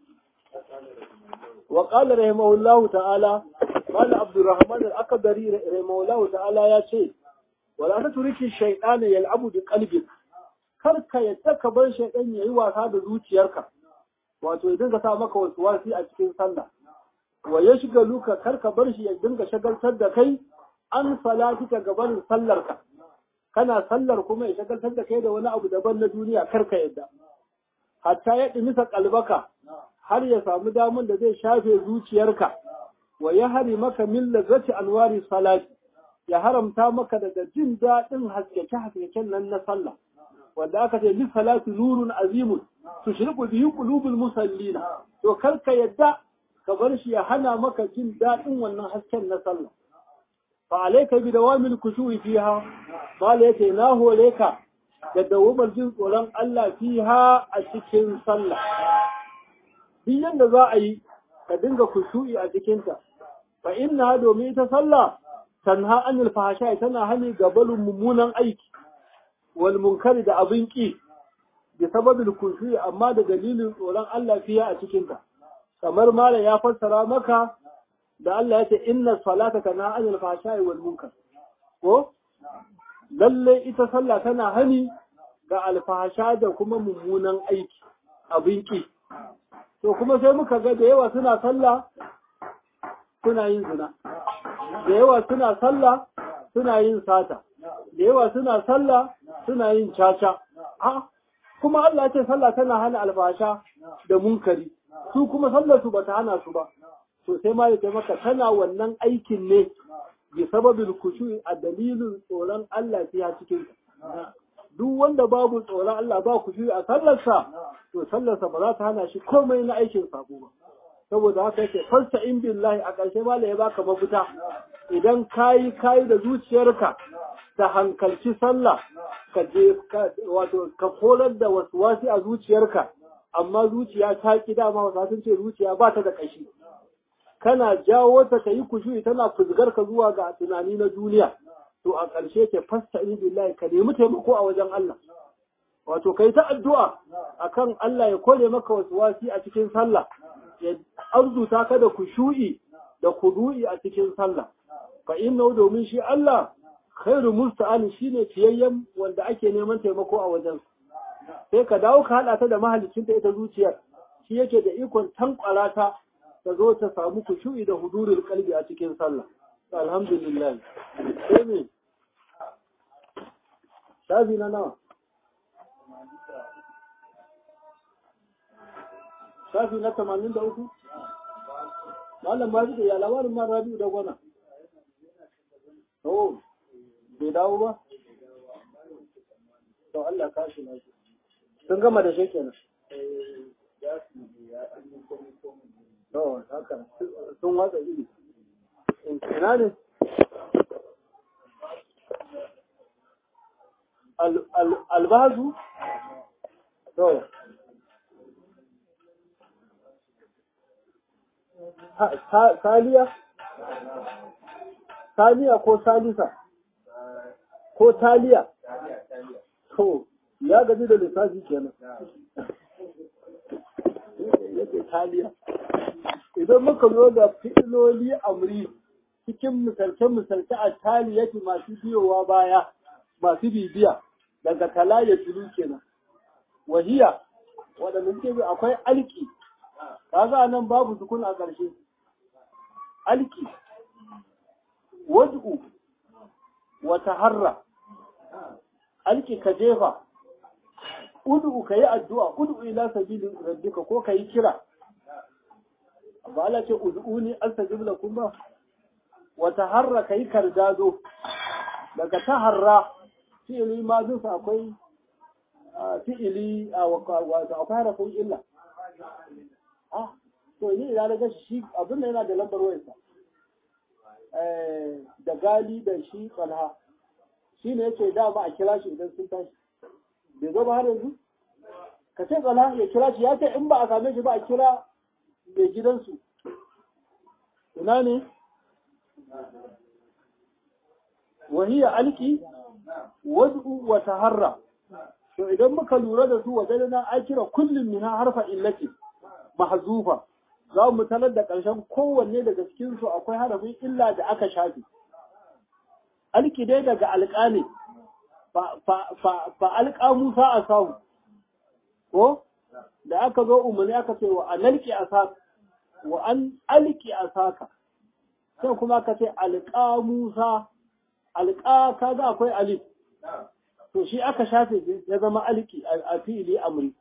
وقال رحمه الله تعالى قال عبد الرحمن الأكبري رحمه الله تعالى يا شيء ولا تترك الشيطان يلعب بقلبك karka yadda ka bar shaytan yayi wasa da zuciyarka wato idan ka sa maka waswasi a cikin sallah wa yashgaluka karka bar shi ya dinga shagaltar da kai an salatika gaban sallarka kana sallar kuma ya shagaltar da kai da wani abu daban na duniya karka yadda hatta ya dimisa kalbaka har ya samu damun da zai shafe zuciyarka wa ya hari maka min lazati anwari salati ya haramta maka daga jin daɗin haskeke haskeken nan na sallah wanda aka ce li salati nurun azimun tushriqu bihi qulubul musallina to karka yadda ka bar shi ya hana maka jin daɗin wannan hasken na sallah fa alayka bi dawamil khushu'i fiha bala yake na hore ka da dawamar jin tsoron Allah fiha a cikin sallah duk yanda za a yi ka dinga kushu'i a cikinta fa inna domin ita sallah tanha anil fahsha tana hani ga balun mummunan aiki wal munkari da abin ki bi sababil kushu'i amma da dalilin tsoron Allah fiya a cikinta kamar malam ya fassara maka da Allah ya ce inna salata tanha anil fahsha wal munkar ko lalle ita sallah tana hani ga alfahasha da kuma mummunan aiki abin ki to kuma sai muka ga da yawa suna sallah suna yin zina da yawa suna sallah suna yin sata da yawa suna sallah suna yin caca a kuma Allah ya ce sallah tana hana alfahasha da munkari su kuma sallar su bata hana su ba to sai ma ya maka tana wannan aikin ne bi sababin kushu'i a dalilin tsoron Allah fiya cikin duk wanda babu tsoron Allah ba kushu'i a sallarsa to sallarsa ba za ta hana shi komai na aikin sako ba saboda haka yake fasta'in billahi a ƙarshe ma ya baka mafita idan kayi kayi da zuciyarka ta hankalci sallah ka je wato ka kolar da waswasi a zuciyarka amma zuciya ta ki dama wasu sun ce zuciya ba ta da ƙashi kana jawo ta ka yi kushu'i tana fuzgar ka zuwa ga tunani na duniya to a ƙarshe ke fasta'in billahi ka nemi taimako a wajen Allah wato kai ta addu'a akan Allah ya kore maka waswasi a cikin sallah ya arzuta ka da kushu'i da kudu'i a cikin sallah fa inna domin shi Allah khairu musta'an shine fiyayyen wanda ake neman taimako a wajen sai ka dawo ka hada ta da mahalicin ta ita zuciyar shi yake da ikon tankwara ta ta zo ta samu kushu'i da hudurul qalbi a cikin sallah alhamdulillah sai ne shafi na nawa shafi na tamanin da uku malam ma da ya labarin ma rabi'u da gwana to bai dawo ba to Allah ka shi lafiya sun gama da shi kenan to haka sun watsa iri ina ne albazu to Saliya? Saliya ko Salisa? Ko Taliya? To, ya gaji da lissafi kenan. Yake Taliya. Idan muka zo da fi'iloli amri cikin misalce-misalce a taliyaki masu biyowa baya, masu bibiya, daga tala ya tulu kenan. Wahiya, waɗanda suke bi akwai alki. kaga nan babu sukun a ƙarshe alki wad'u wa taharra alki ka jefa ud'u kai addu'a ud'u ila sabili rabbika ko kai kira ba Allah ce ud'uni astajib lakum ba wa taharra kai kardado daga taharra fi'ili ma zuwa akwai fi'ili wato akwai harafin illa ah to ni idan daga shi abin da yana da lambar wayarsa eh da gali da shi falha shine yake da ba a kira shi idan sun tashi bai zo ba har yanzu ka ce falha ya kira shi ya ce in ba a same shi ba a kira mai gidansu ina ne wahiya alki wad'u wa taharra to idan muka lura da su wajen na a kira kullum minha harfa illati mahzufa za mu talar da ƙarshen kowanne daga cikin su akwai harafin illa da aka shafi alki dai daga alƙa ne fa fa fa alƙa Musa a sahu ko da aka zo umarni aka ce wa analki asaka wa an alki asaka sai kuma aka ce alƙa Musa alƙa kaga akwai alif to shi aka shafe ya zama alki a fi'ili amri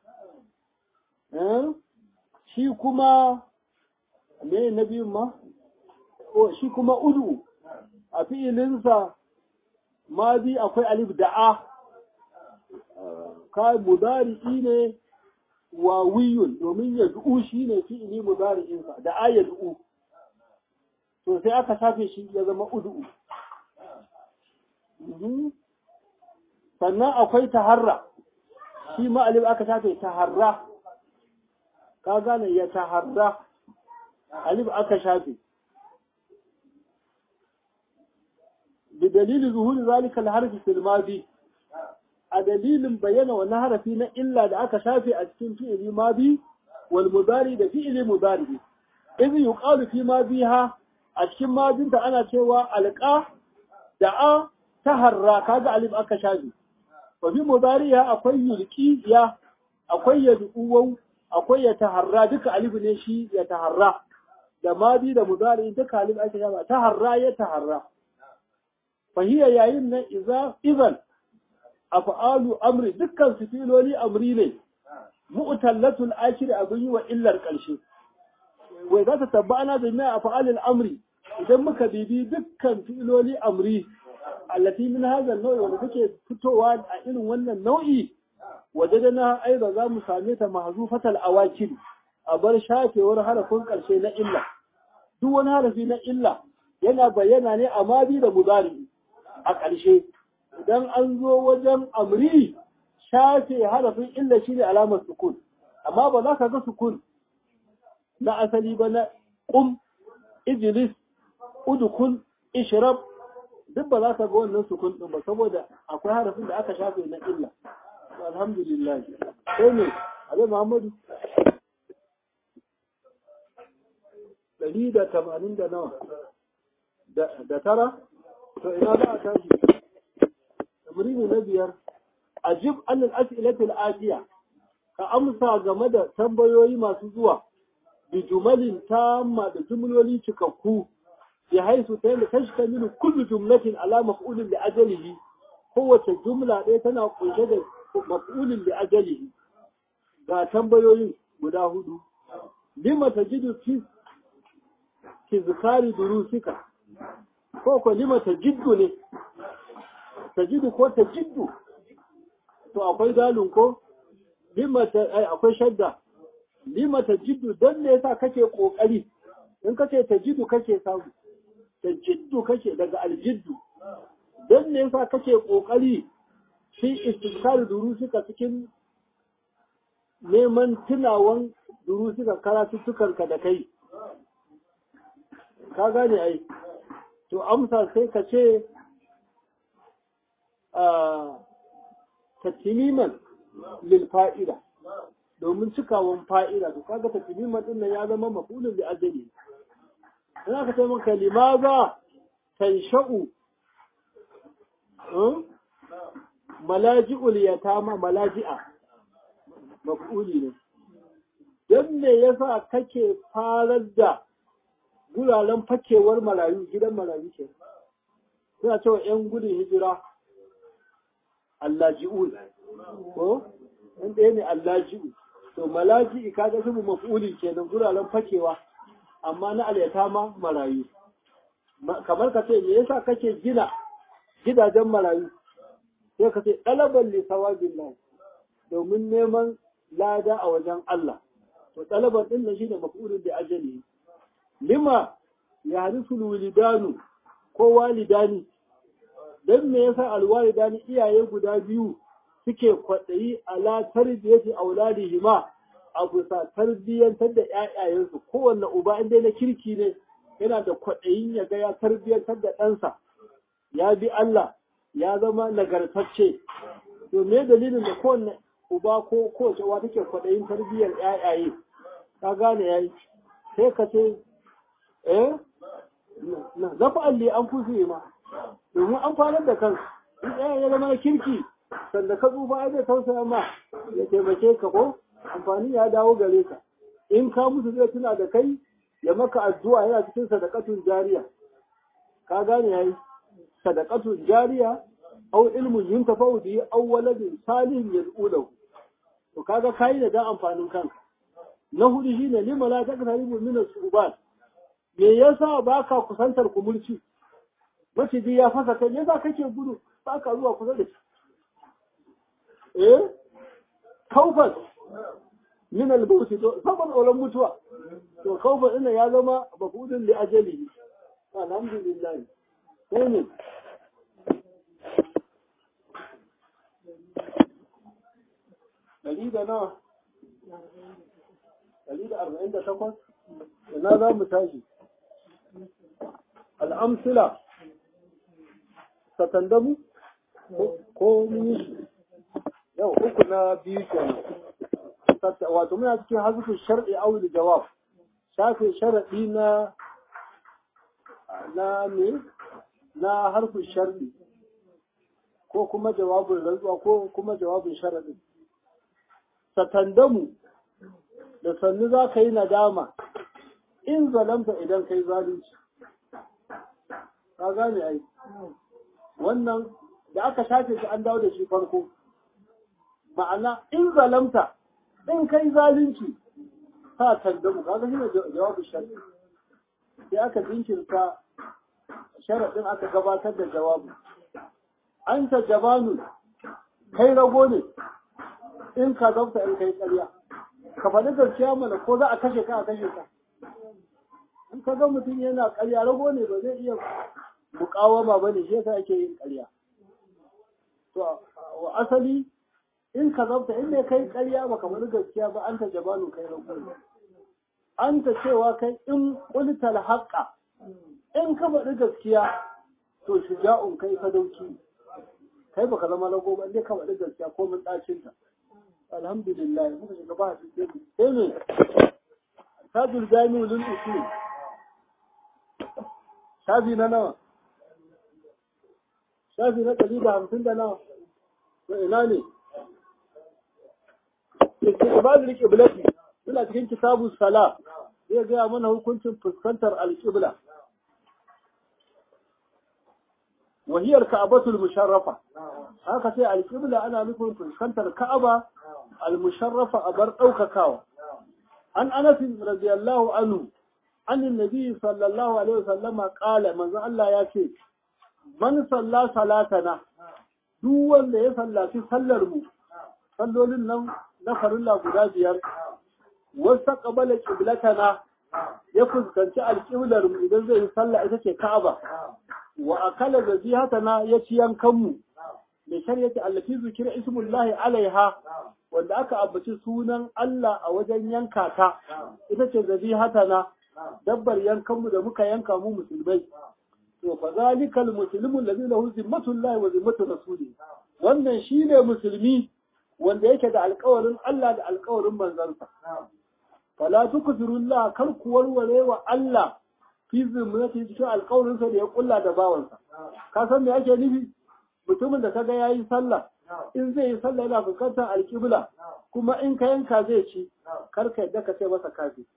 shi kuma me na biyun ma shi kuma udu a fi'ilinsa ma bi akwai alif da'a ka mudari'i ne wa wiyun domin ya du'u shi ne fi'ili mudari'insa da'a ya du'u to sai aka shafe shi ya zama udu sannan akwai taharra shi ma alif aka shafe taharra ka gane ya taharra alif aka shafe bi dalilin zuhuri zalika al-harfi fil madi a dalilin bayyana wannan harafi na illa da aka shafe a cikin fi'ili madi wal mudari da fi'ili mudari idh yuqalu fi madiha a cikin madinta ana cewa alqa da'a taharra kaga alif aka shafe wa fi mudariha akwai yulqi ya akwai yad'u akwai yataharra duka alif ne shi yataharra da madi da mudari duka alif aka shafe taharra yataharra fa hiya yayin nan idza idan af'alu amri dukkan su filoli amri ne mu'tallatul akhir abin yi wa illar karshe wai za ta tabbana da mai af'alul amri idan muka bibi dukkan filoli amri allati min hadha an-naw' wanda take fitowa a irin wannan nau'i wajadana aiza za mu same ta mahzufatal awakir a bar shafewar harafin karshe na illa duk wani harafi na illa yana bayyana ne a madi da mudari a ƙarshe idan an zo wajen amri shafe harafin illa shine alamar sukun amma ba za ka ga sukun na asali ba na qum ijlis udkhul ishrab duk ba za ka ga wannan sukun din ba saboda akwai harafin da aka shafe na illa alhamdulillah sai ne Ali Muhammadu ɗari da tamanin da nawa da tara to ina za a tashi tamrini na biyar ajib annal as'ilatul atiya ka amsa game da tambayoyi masu zuwa bi jumalin tamma da jumloli cikakku ya haisu ta yadda tashtamilu kullu jumlatin ala maf'ulin li ajalihi kowace jumla ɗaya tana kunshe da maf'ulin li ajalihi ga tambayoyin guda hudu lima tajidu fi tizkari durusika ko ko lima tajiddu ne tajidu ko tajiddu to akwai dalun ko lima ta akwai shadda lima tajiddu dan ne yasa kake kokari in kace tajidu kake samu tajiddu kake daga aljiddu dan ne yasa kake kokari shi istiskar durusika cikin neman tunawan durusika karatuttukanka da kai ka gane ai to amsa sai ka ce tatimiman lil fa'ida domin cikawan fa'ida to kaga tatimiman din nan ya zama mafulun da ajali ina ka ce maka limaza tansha'u malaji'ul yatama malaji'a mafuli ne dan me yasa kake farar da guraren fakewar marayu gidan marayu ke suna cewa ‘yan gudun hijira allaji'ul ko ɗan ɗaya ne allaji'u to malaji'i kaga su maf'uli kenan guraren fakewa amma na alyata ma marayu kamar ka ce me yasa kake gina gidajen marayu sai ka ce ɗalaban li sawabillah domin neman lada a wajen Allah to ɗalaban ɗin nan shine maf'ulun da ajali lima ya harisul walidanu ko walidani dan me yasa alwalidani iyaye guda biyu suke kwadayi ala tarbiyati auladihima a bisa tarbiyantar da ƴaƴayensu kowanne uba inda na kirki ne yana da kwadayin ya ga ya tarbiyantar da ɗansa ya bi Allah ya zama nagartacce to me dalilin da kowanne uba ko kowace uwa take kwadayin tarbiyar ƴaƴaye ka gane yayi sai ka ce eh na zafa alli an fusu ma domin an farar da kansu in ɗaya ya zama kirki sanda ka tsufa ai zai tausaya ma ya taimake ka ko amfani ya dawo gare ka in ka musu zai tuna da kai ya maka addu'a yana cikin sadaqatun jariya ka gane yayi sadaqatun jariya aw ilmun yuntafa'u bihi aw waladin salihin yad'u lahu to kaga kai da dan amfanin kanka na hudu shine lima la taqrabu min as-subat me yasa baka kusantar kumulci maciji ya fasa kai me yasa kake gudu baka zuwa kusa da shi eh kaufan min al-maut to saban olan mutuwa to kaufan ina ya zama mafudin li ajali alhamdulillah sai ne dari da nawa dari da arba'in da takwas ina za mu tashi al'amsila satandamu ko mini yau uku na biyu kenan wato muna cikin hazufin shar'i auli jawab shafe sharaɗi na na me na harfin shar'i ko kuma jawabin rantsuwa ko kuma jawabin sharaɗi satandamu da sannu za ka yi nadama in zalamta idan kai zalunci ka gane ai wannan da aka shafe shi an dawo da shi farko ma'ana in zalamta in kai zalunci ta tandamu kaga shi ne jawabin sharaɗi sai aka jinkirta sharaɗin aka gabatar da jawabu an ta jabanu kai rago ne in ka zauta in kai ƙarya ka faɗi gaskiya mana ko za a kashe ka a kashe ka in ka ga mutum yana ƙarya rago ne ba zai iya muƙawama ba ne shi yasa ake yin ƙarya to wa asali in ka zauta in ne kai ƙarya ba ka faɗi gaskiya ba an ta jabanu kai rago ne an ta cewa kai in ƙultal haƙƙa in ka faɗi gaskiya to shuja'un kai sadauki kai baka zama rago ba dai ka faɗi gaskiya ko mun ɗacin ta alhamdulillah muka shiga ba shi sai sai ne tajul jami'ul usul shafi na nawa shafi na ɗari da hamsin da nawa to ina ne istiqbalul qiblati suna cikin kitabus sala zai ga mana hukuncin fuskantar alqibla وهي الكعبة المشرفة هكذا سي القبلة أنا نكون فسكنت الكعبة المشرفة أبر أو كاكاو عن أنس رضي الله عنه عن النبي صلى الله عليه وسلم قال من الله ياتي من صلى صلاتنا duk wanda ya sallaci sallar mu sallolin nan na farilla guda biyar wasa qabala qiblatana ya fuskanci alqiblar mu idan zai yi sallah ita ce Ka'aba wa akala zabihatana ya ci yankanmu da shari'ati allati zikira ismullahi alaiha wanda aka ambaci sunan Allah a wajen yanka ta ita ce zabihatana dabbar yankanmu da muka yanka mu musulmai to fa zalikal muslimu alladhi lahu zimmatullahi wa zimmatu rasuli wannan shine musulmi wanda yake da alƙawarin Allah da alƙawarin manzansa fala tukfirullah kar ku warware wa Allah fi zimrati cikin alƙawarinsa da ya kulla da bawansa ka san me ake nufi mutumin da kaga yayi sallah in zai yi sallah yana fuskantar alƙibla kuma in ka yanka zai ci kar ka yadda ka ce masa kafi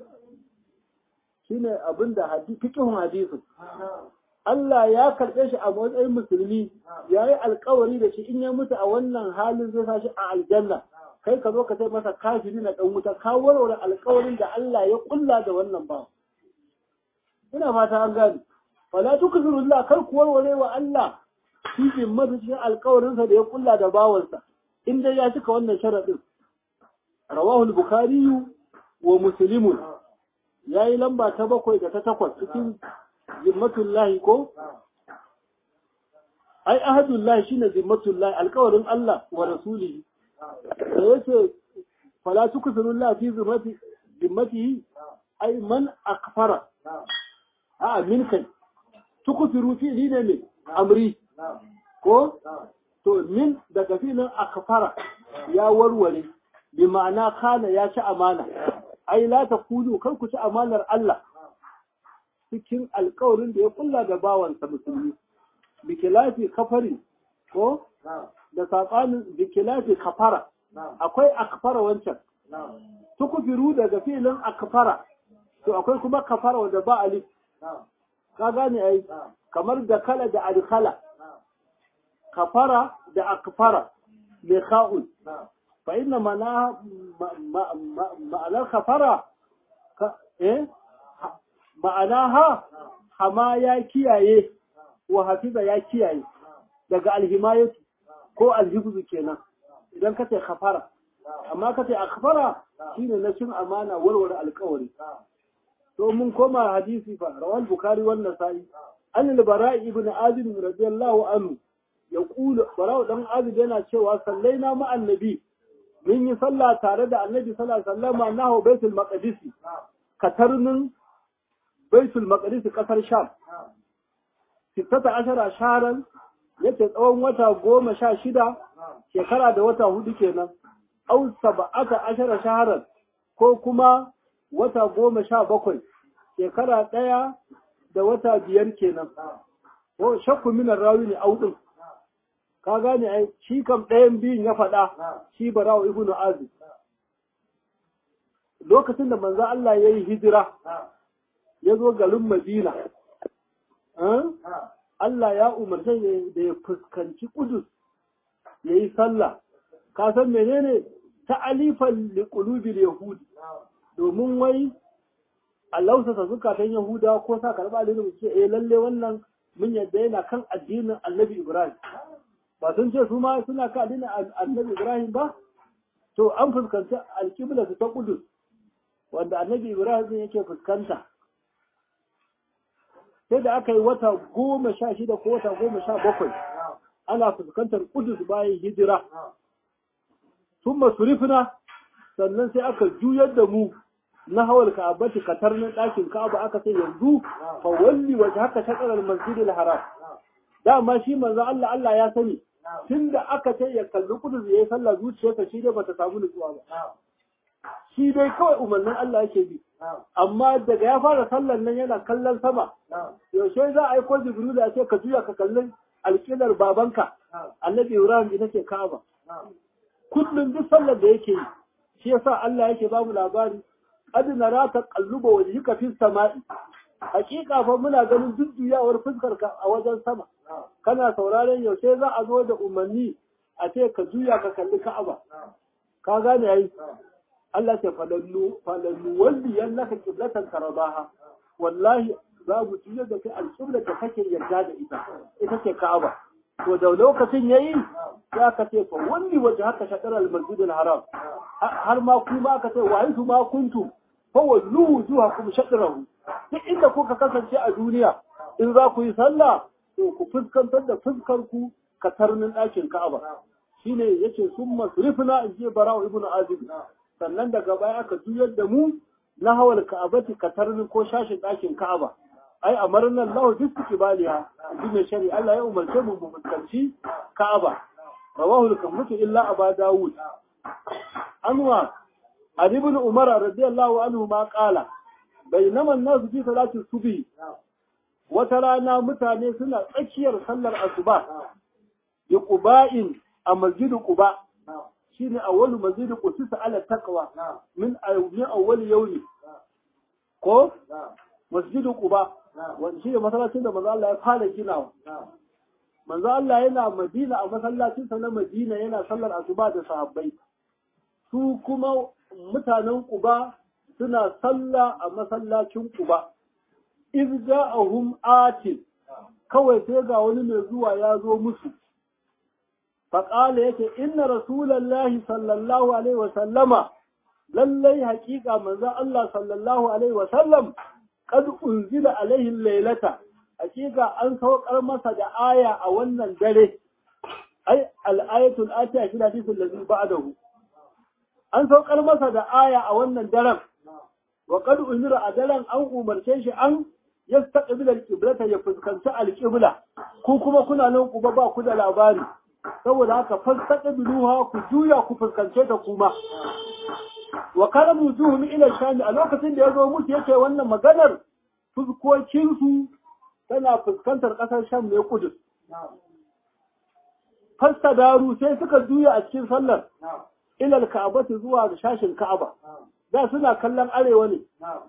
shine abinda hadisi fiqhun hadisi Allah ya karɓe shi a matsayin musulmi yayi alƙawari da shi in ya mutu a wannan halin zai sa shi a aljanna kai ka zo ka ce masa kafiri na dan wuta ka warware alƙawarin da Allah ya kulla da wannan bawa ina fata an gani wala tukzirullah kar ku warware wa Allah shi zimmatu cikin alƙawarinsa da ya kulla da bawansa in dai ya cika wannan sharadin rawahu al-bukhari wa muslim yayi lamba ta bakwai da ta takwas cikin zimmatullahi ko ai ahadullahi shine zimmatullahi alƙawarin Allah wa rasulihi da yace fala tukzirullah fi zimmati zimmatihi ai man akfara a min kai tukufiru fi ne ne amri ko to min daga filin akfara ya warware bi ma'ana kana ya ci amana ai la taqulu kar ku ci amanar Allah cikin alƙawarin da ya kulla da bawansa musulmi bikilafi kafari ko da sabanin bikilafi kafara akwai akfara wancan tukufiru daga filin akfara to akwai kuma kafara wanda ba alif ka gane ai kamar da kala da adkhala kafara da akfara bi kha'ul fa inna mana ma'anar kafara eh ma'anaha hama ya kiyaye wa hafiza ya kiyaye daga alhimayatu ko alhifzu kenan idan kace kafara amma kace akfara shine na cin amana warware alƙawari to mun koma hadisi fa rawal bukhari wan nasa'i an al-bara'i ibn azib radiyallahu anhu yaqulu bara'u dan azib yana cewa sallaina ma annabi mun yi sallah tare da annabi sallallahu alaihi wasallam nahu baitul maqdis katarnin baitul maqdis kasar sham sittata ashara sharan yace tsawon wata goma sha shida shekara da wata hudu kenan au sab'ata ashara shaharan ko kuma wata goma sha bakwai shekara ɗaya da wata biyar kenan ko shakku minar rawi ne audin ka gane ai shi kam ɗayan biyun ya faɗa shi barawo ibnu azib lokacin da manzo Allah ya yi hijira ya zo garin Madina Allah ya umarce da ya fuskanci Kudus ya yi sallah ka san menene ta'alifan liqulubil yahudi domin wai Allahsa ta zukatan Yahuda ko sa karba da mu ce eh lalle wannan mun yadda yana kan addinin Annabi Ibrahim ba sun ce su ma suna kan addinin Annabi Ibrahim ba to an fuskanci alƙibla ta Kudus wanda Annabi Ibrahim yake fuskanta sai da aka yi wata goma sha shida ko wata goma sha bakwai ana fuskantar Kudus bayan hijira sun masurifina sannan sai aka juyar da mu na hawal ka'abati katarnin ɗakin ka'aba aka ce yanzu fa walli waje haka shakarar masjidil haram dama shi manzo Allah Allah ya sani tunda aka ce ya kalli Kudus yayi sallah zuciyarsa shi dai bata samu nutsuwa ba shi dai kawai umarnin Allah yake bi amma daga ya fara sallan nan yana kallon sama yaushe za a yi ko Jibril ya ce ka juya ka kallon alƙilar babanka Annabi Ibrahim ita ce Ka'aba kullum duk sallar da yake yi shi yasa Allah yake ba mu labari qad nara taqalluba wajhika fis sama'i hakika fa muna ganin jujjuyawar fuskar ka a wajen sama kana sauraron yaushe za a zo da umarni a ce ka juya ka kalli Ka'aba ka gane yayi Allah ce falallu falallu walli yannaka qiblatan karabaha wallahi za mu juya da kai alqibla da kake yarda da ita ita ce Ka'aba to da lokacin yayi ya ka ce fa walli waje haka shadar al-masjid al-haram har ma kuma aka ce wa antu ma kuntum fa wallu wujuhakum shadrahu duk inda kuka kasance a duniya in za ku yi sallah to ku fuskantar da fuskar ku ka tarnin ɗakin Ka'aba shine yace summa surifna in je bara'u ibnu azib sannan daga baya aka juyar da mu na hawal ka'abati ka tarnin ko shashin ɗakin Ka'aba ai amarna Allah duk kibaliha bi mai shari'a Allah ya umarce mu mu fuskanci Ka'aba rawahu al-kamtu illa aba daud anwa Ali ibn Umar radiyallahu anhu ma qala bainama an-nas fi salati subhi wata rana mutane suna tsakiyar sallar asuba ya quba'in a masjid quba shine awwalu masjid qusisa ala taqwa min min awwal yawmi ko masjid quba wanda shi masallacin da manzo Allah ya fara ginawa manzo Allah yana Madina a masallacin sa na Madina yana sallar asuba da sahabbai su kuma mutanen Quba suna salla a masallacin Quba iz ja'ahum atin kawai sai ga wani mai zuwa ya zo musu faqala yake inna rasulullahi sallallahu alaihi wa sallama lallai haƙiƙa manzo Allah sallallahu alaihi wa sallam kad unzila alaihi laylata haƙiƙa an saukar masa da aya a wannan dare ai al-ayatul atiya shi hadisul ladhi ba'dahu an saukar masa da aya a wannan daren wa qad unzira a daren an umarce shi an yastaqbil al-qiblata ya fuskanci al-qibla ku kuma kuna nan ku ba ku da labari saboda haka fastaqbiluha ku juya ku fuskance ta kuma wa kalamu zuhum ila sham a lokacin da yazo musu yake wannan maganar fuskokin su tana fuskantar kasar sham ne Kudus fastadaru sai suka juya a cikin sallar ila al-ka'bah zuwa ga shashin Ka'aba da suna kallon arewa ne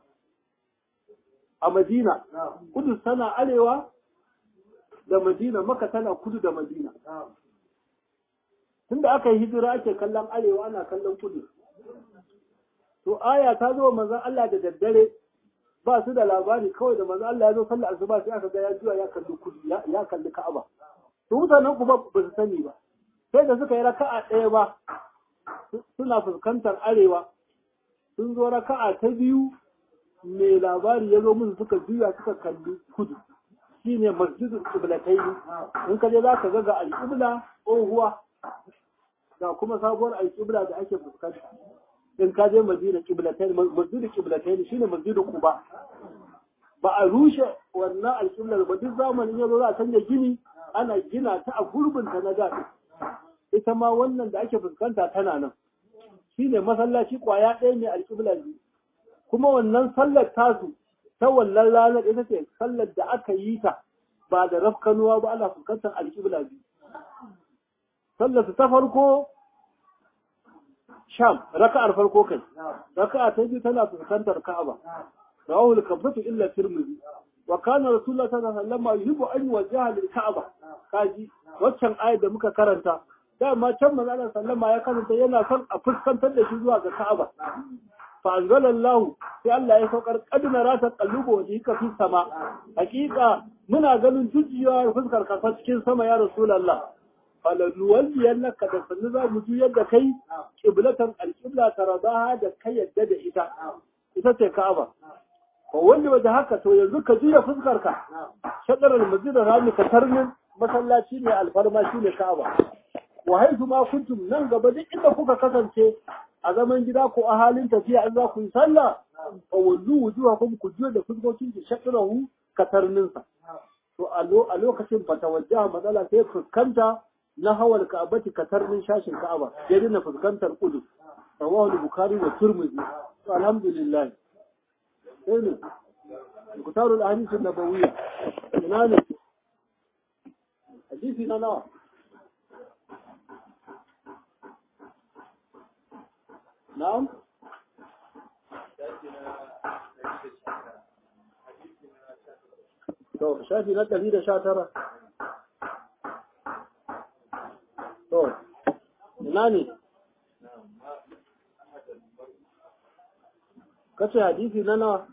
a Madina Kudus tana arewa da Madina Makka tana kudu da Madina tunda aka yi hijira ake kallon arewa ana kallon kudu to aya ta zo manzon Allah da daddare ba su da labari kawai da manzon Allah ya zo sallar asuba sai aka ga ya juya ya kalli kudu ya kalli Ka'aba to mutanen ku ba su sani ba sai da suka yi raka'a ɗaya ba suna fuskantar arewa sun zo raka'a ta biyu mai labari ya zo musu suka juya suka kalli kudu shine masjidul qiblatayn in ka je za ka ga ga al-qibla tsohuwa ga kuma sabuwar al-qibla da ake fuskanta in ka je Madina qiblatain masjidu qiblatain shine masjidu Quba ba a rushe wannan alƙiblar ba duk zamanin yazo za a canja gini ana gina ta a gurbin ta na da ita ma wannan da ake fuskanta tana nan shine masallaci kwaya ɗaya ne alƙiblar ne kuma wannan sallar tasu ta wannan ranar ita ce sallar da aka yi ta ba da rafkanuwa ba ana fuskantar alƙibla biyu sallar ta farko sham raka'ar farko kai raka'a ta biyu tana fuskantar ka'aba rawahu al-kabatu illa tirmidhi wa kana rasulullah sallallahu alaihi wasallam yuhibbu an yuwajjaha lil-ka'aba kaji waccan ayat da muka karanta dama can manzo Allah sallama ya karanta yana son a fuskantar da shi zuwa ga ka'aba fa anzalallahu sai Allah ya saukar kadina rata qallubu wajhika fi sama hakika muna ganin jujjiyar fuskar ka cikin sama ya rasulullah falaluwalliyannaka da sannu za mu juyar da kai qiblatan alqibla taradaha da kai yadda da ita ita ce ka'aba ko wanda waje haka to yanzu ka juya fuskar ka shadar almasjid rami ka tarmin masallaci ne alfarma shi ne ka'aba wa haitu ma kuntum nan gaba duk inda kuka kasance a zaman gida ko a halin tafiya in za ku yi sallah fa wallu wujuhakum ku juya da fuskokin ki shadarahu ka tarmin sa to a lokacin fa tawajjaha matsala sai fuskanta na hawal ka'abati ka tarmin shashin ka'aba ya dina fuskantar kudu rawahu al-bukhari wa tirmidhi to alhamdulillah sai ne kutaru al-ahadith an-nabawiyya ina ne hadisi na nawa na'am to shafi na ɗari da sha tara to ina ne kace hadisi na nawa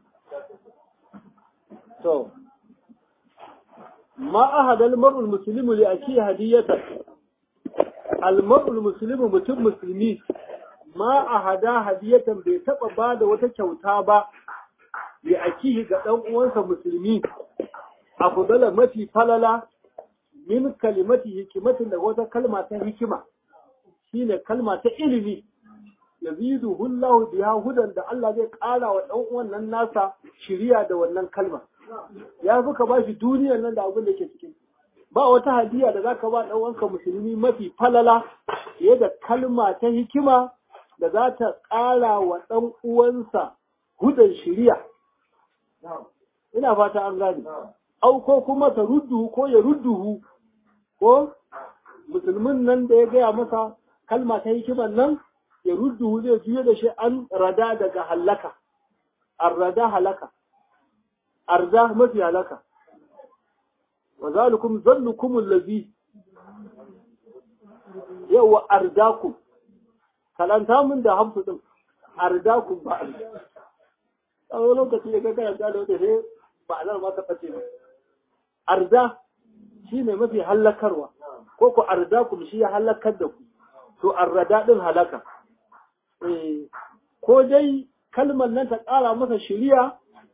to ma ahada al-mar'u al-muslimu li aki hadiyatan al-mar'u al-muslimu mutum musulmi ma ahada hadiyatan bai taba bada wata kyauta ba li aki ga dan uwansa musulmi afdala mafi falala min kalimati hikimatin da wata kalma ta hikima shine kalma ta ilimi yazidu hullahu biha hudan da Allah zai kara wa dan uwan nan nasa shiriya da wannan kalma ya fi ka bashi duniyar nan da abin da ke cikin ba wata hadiya da zaka ba dan uwanka musulmi mafi falala fiye da kalma ta hikima da za ta kara wa dan uwansa hudan shiriya ina fata an gane au ko kuma ta rudduhu ko ya rudduhu ko musulmin nan da ya gaya masa kalma ta hikiman nan ya rudduhu zai juye da shi an rada daga halaka arrada halaka arda mafi halaka wa zalikum zannukum allazi yawa ardakum kalanta mun da hamsu din ardakum ba a lokaci da kaga da wata sai ba alar ma ta fice ba arda shine mafi halakarwa ko ku ardakum shi ya halakar da ku to arrada din halaka eh ko dai kalmar nan ta ƙara masa shiriya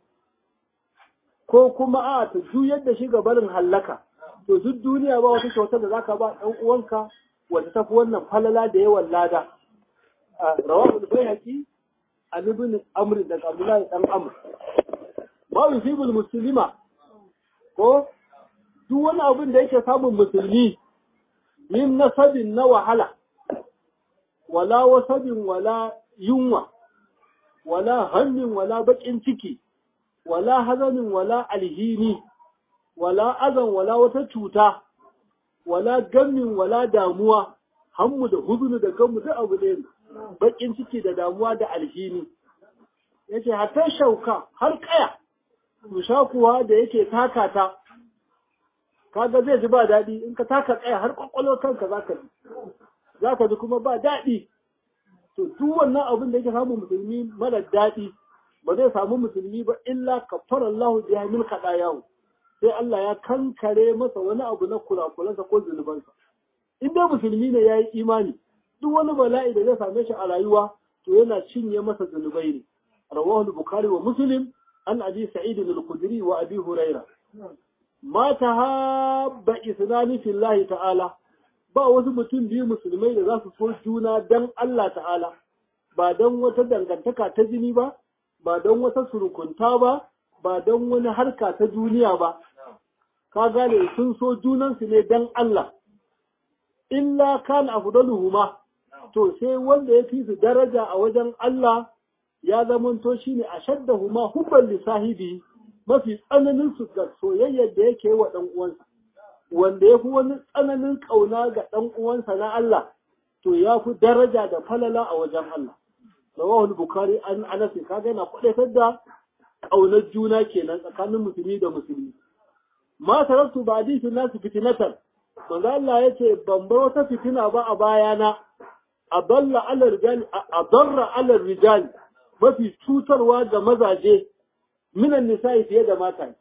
ko kuma a ta juyar da shi ga barin halaka to duk duniya ba wata kyautar da zaka ba dan uwanka wanda tafi wannan falala da yawan lada rawahu al-bayhaqi an ibn amr da abdullah dan amr ma yusibul muslima ko duk wani abin da yake samun musulmi min nasabin na wahala wala wasabin wala yunwa wala hannun wala bakin ciki wala hazanin wala alhini wala azan wala wata cuta wala gammin wala damuwa hammu da huzunu da gammu da abu ne bakin ciki da damuwa da alhini yace hatta shauka har kaya tusha kuwa da yake takata kaga zai ji ba daɗi in ka taka kaya har kwakwalo kanka zaka ji zaka ji kuma ba daɗi to duk wannan abin da yake samu musulmi mara daɗi ba zai samu musulmi ba illa kafara Allah biha min qadayahu sai Allah ya kankare masa wani abu na kurakuransa ko zunubansa in dai musulmi ne yayi imani duk wani bala'i da zai same shi a rayuwa to yana cinye masa zunubai ne rawahu al-bukhari wa muslim an abi sa'id al-khudri wa abi huraira ma tahabba isnani fillahi ta'ala ba wasu mutum biyu musulmai da za su so juna dan Allah ta'ala ba don wata dangantaka ta jini ba ba don wata surukunta ba ba don wani harka ta duniya ba ka gane sun so junansu ne don Allah illa kan afdaluhuma to sai wanda ya fi su daraja a wajen Allah ya zamanto shine ashaddahuma hubban li sahibi mafi tsananin su ga soyayyar da yake wa dan uwansa wanda yafi wani tsananin kauna ga dan uwansa na Allah to ya fi daraja da falala a wajen Allah rawahu al-bukhari an anas kaga yana kudaitar da kaunar juna kenan tsakanin musulmi da musulmi ma tarattu ba'di fi nas fitnatan manzo Allah yace ban bar wata fitina ba a bayana adalla ala rijal adarra ala rijal mafi cutarwa ga mazaje minan nisa'i fiye da mata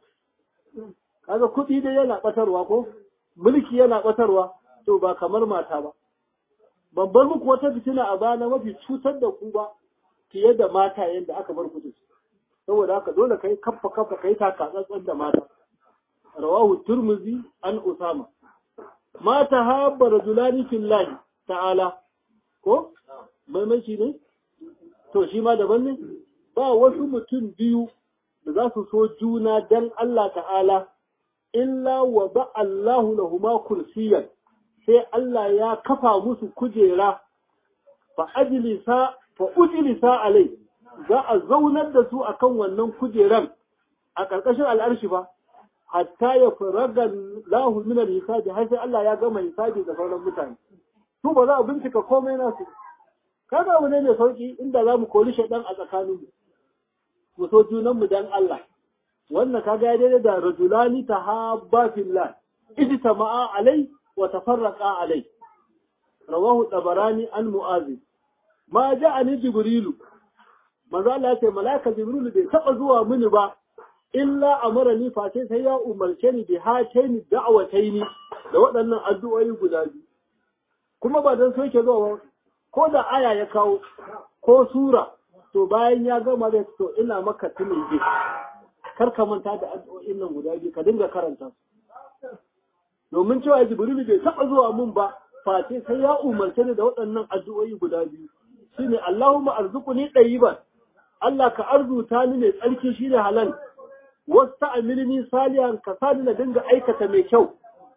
kaga kudi dai yana batarwa ko mulki yana batarwa to ba kamar mata ba ban bar muku wata fitina a bana mafi cutar da ku ba fiye da mata yanda aka bar ku saboda haka dole kai kaffa kaffa kai taka tsantsan da mata rawahu turmuzi an usama mata habba rajulani fillahi ta'ala ko maimaci ne to shi ma daban ne ba wasu mutum biyu da za su so juna dan Allah ta'ala illa wa ba Allahu lahuma kursiyan sai Allah ya kafa musu kujera fa ajlisa fa ujlisa alai za a zaunar da su akan wannan kujeran a ƙarƙashin al'arshi ba hatta ya faraga lahu min al-hisabi har sai Allah ya gama hisabi da sauran mutane su ba za a bincika komai nasu kada mu ne mai sauki inda za mu kori shaɗan a tsakanin mu mu so junan mu dan Allah wannan kaga ya daidai da rajulani tahabba fillah ijtama'a alai wa tafarraqa alai rawahu tabarani an mu'azi ma ja'ani jibrilu manzo Allah ya ce malaika jibrilu bai taba zuwa mini ba illa amarani face sai ya umarce ni bi hataini da'awataini da waɗannan addu'o'i guda biyu kuma ba dan soke zuwa ko da aya ya kawo ko sura to bayan ya gama da to ina maka tunin ji kar ka manta da addu'o'in nan guda biyu ka dinga karanta su domin cewa jibrilu bai taba zuwa mun ba face sai ya umarce ni da waɗannan addu'o'i guda biyu shine Allahumma arzuqni tayyiban Allah ka arzuta ni mai tsarki shine halal wasta amilni salihan ka sani na dinga aikata mai kyau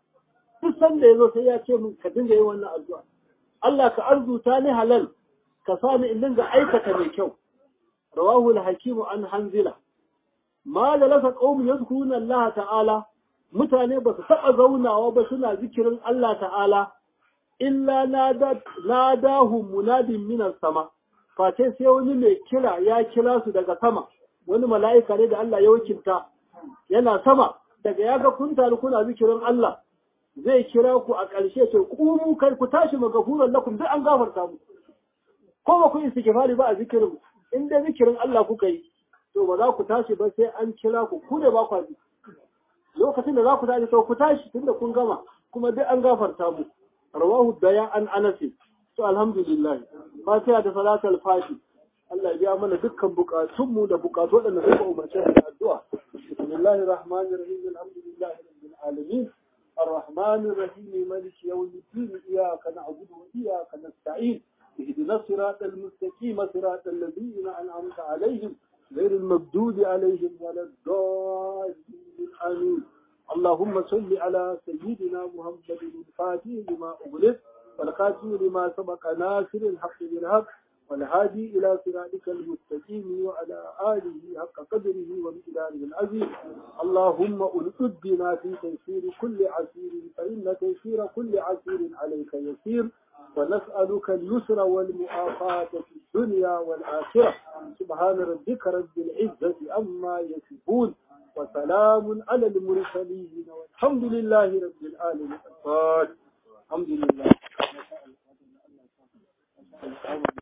duk sanda yazo sai ya ce min ka dinga yin wannan addu'a Allah ka arzuta ni halal ka sani in dinga aikata mai kyau rawahu al-hakim an hanzila ma la lasa qaum yazkuruna Allah ta'ala mutane ba su taba zaunawa ba suna zikirin Allah ta'ala illa nada nadahum munadin minas sama face sai wani mai kira ya kira su daga sama wani mala'ika ne da Allah ya wakilta yana sama daga ya ga kun taru kuna zikirin Allah zai kira ku a ƙarshe ce ku kai ku tashi magafuran lakum duk an gafarta mu ko ba ku istighfari ba a zikirin in dai zikirin Allah kuka yi to ba za ku tashi ba sai an kira ku ku ne ba ku lokacin da za ku tashi to ku tashi tunda kun gama kuma duk an gafarta mu rawahu daya an anasi to alhamdulillah fatiha da salatul fati Allah ya biya mana dukkan bukatunmu da bukatu waɗanda suka umarce da addu'a bismillahir rahmanir rahim alhamdulillahi rabbil alamin arrahmanir rahim maliki yawmiddin iyyaka na'budu wa iyyaka nasta'in ihdinas siratal mustaqim siratal ladzina an'amta alaihim ghayril maghdubi alaihim waladdallin amin اللهم صل على سيدنا محمد الفاتح لما أغلق والخاتم لما سبق ناصر الحق بالحق والهادي إلى صراطك المستقيم وعلى آله حق قدره ومقداره العظيم اللهم ألقد بنا في تيسير كل عسير فإن تيسير كل عسير عليك يسير ونسألك اليسر والمعافاة في الدنيا والآخرة سبحان ربك رب العزة عما يصفون وسلام على المرسلين والحمد لله رب العالمين.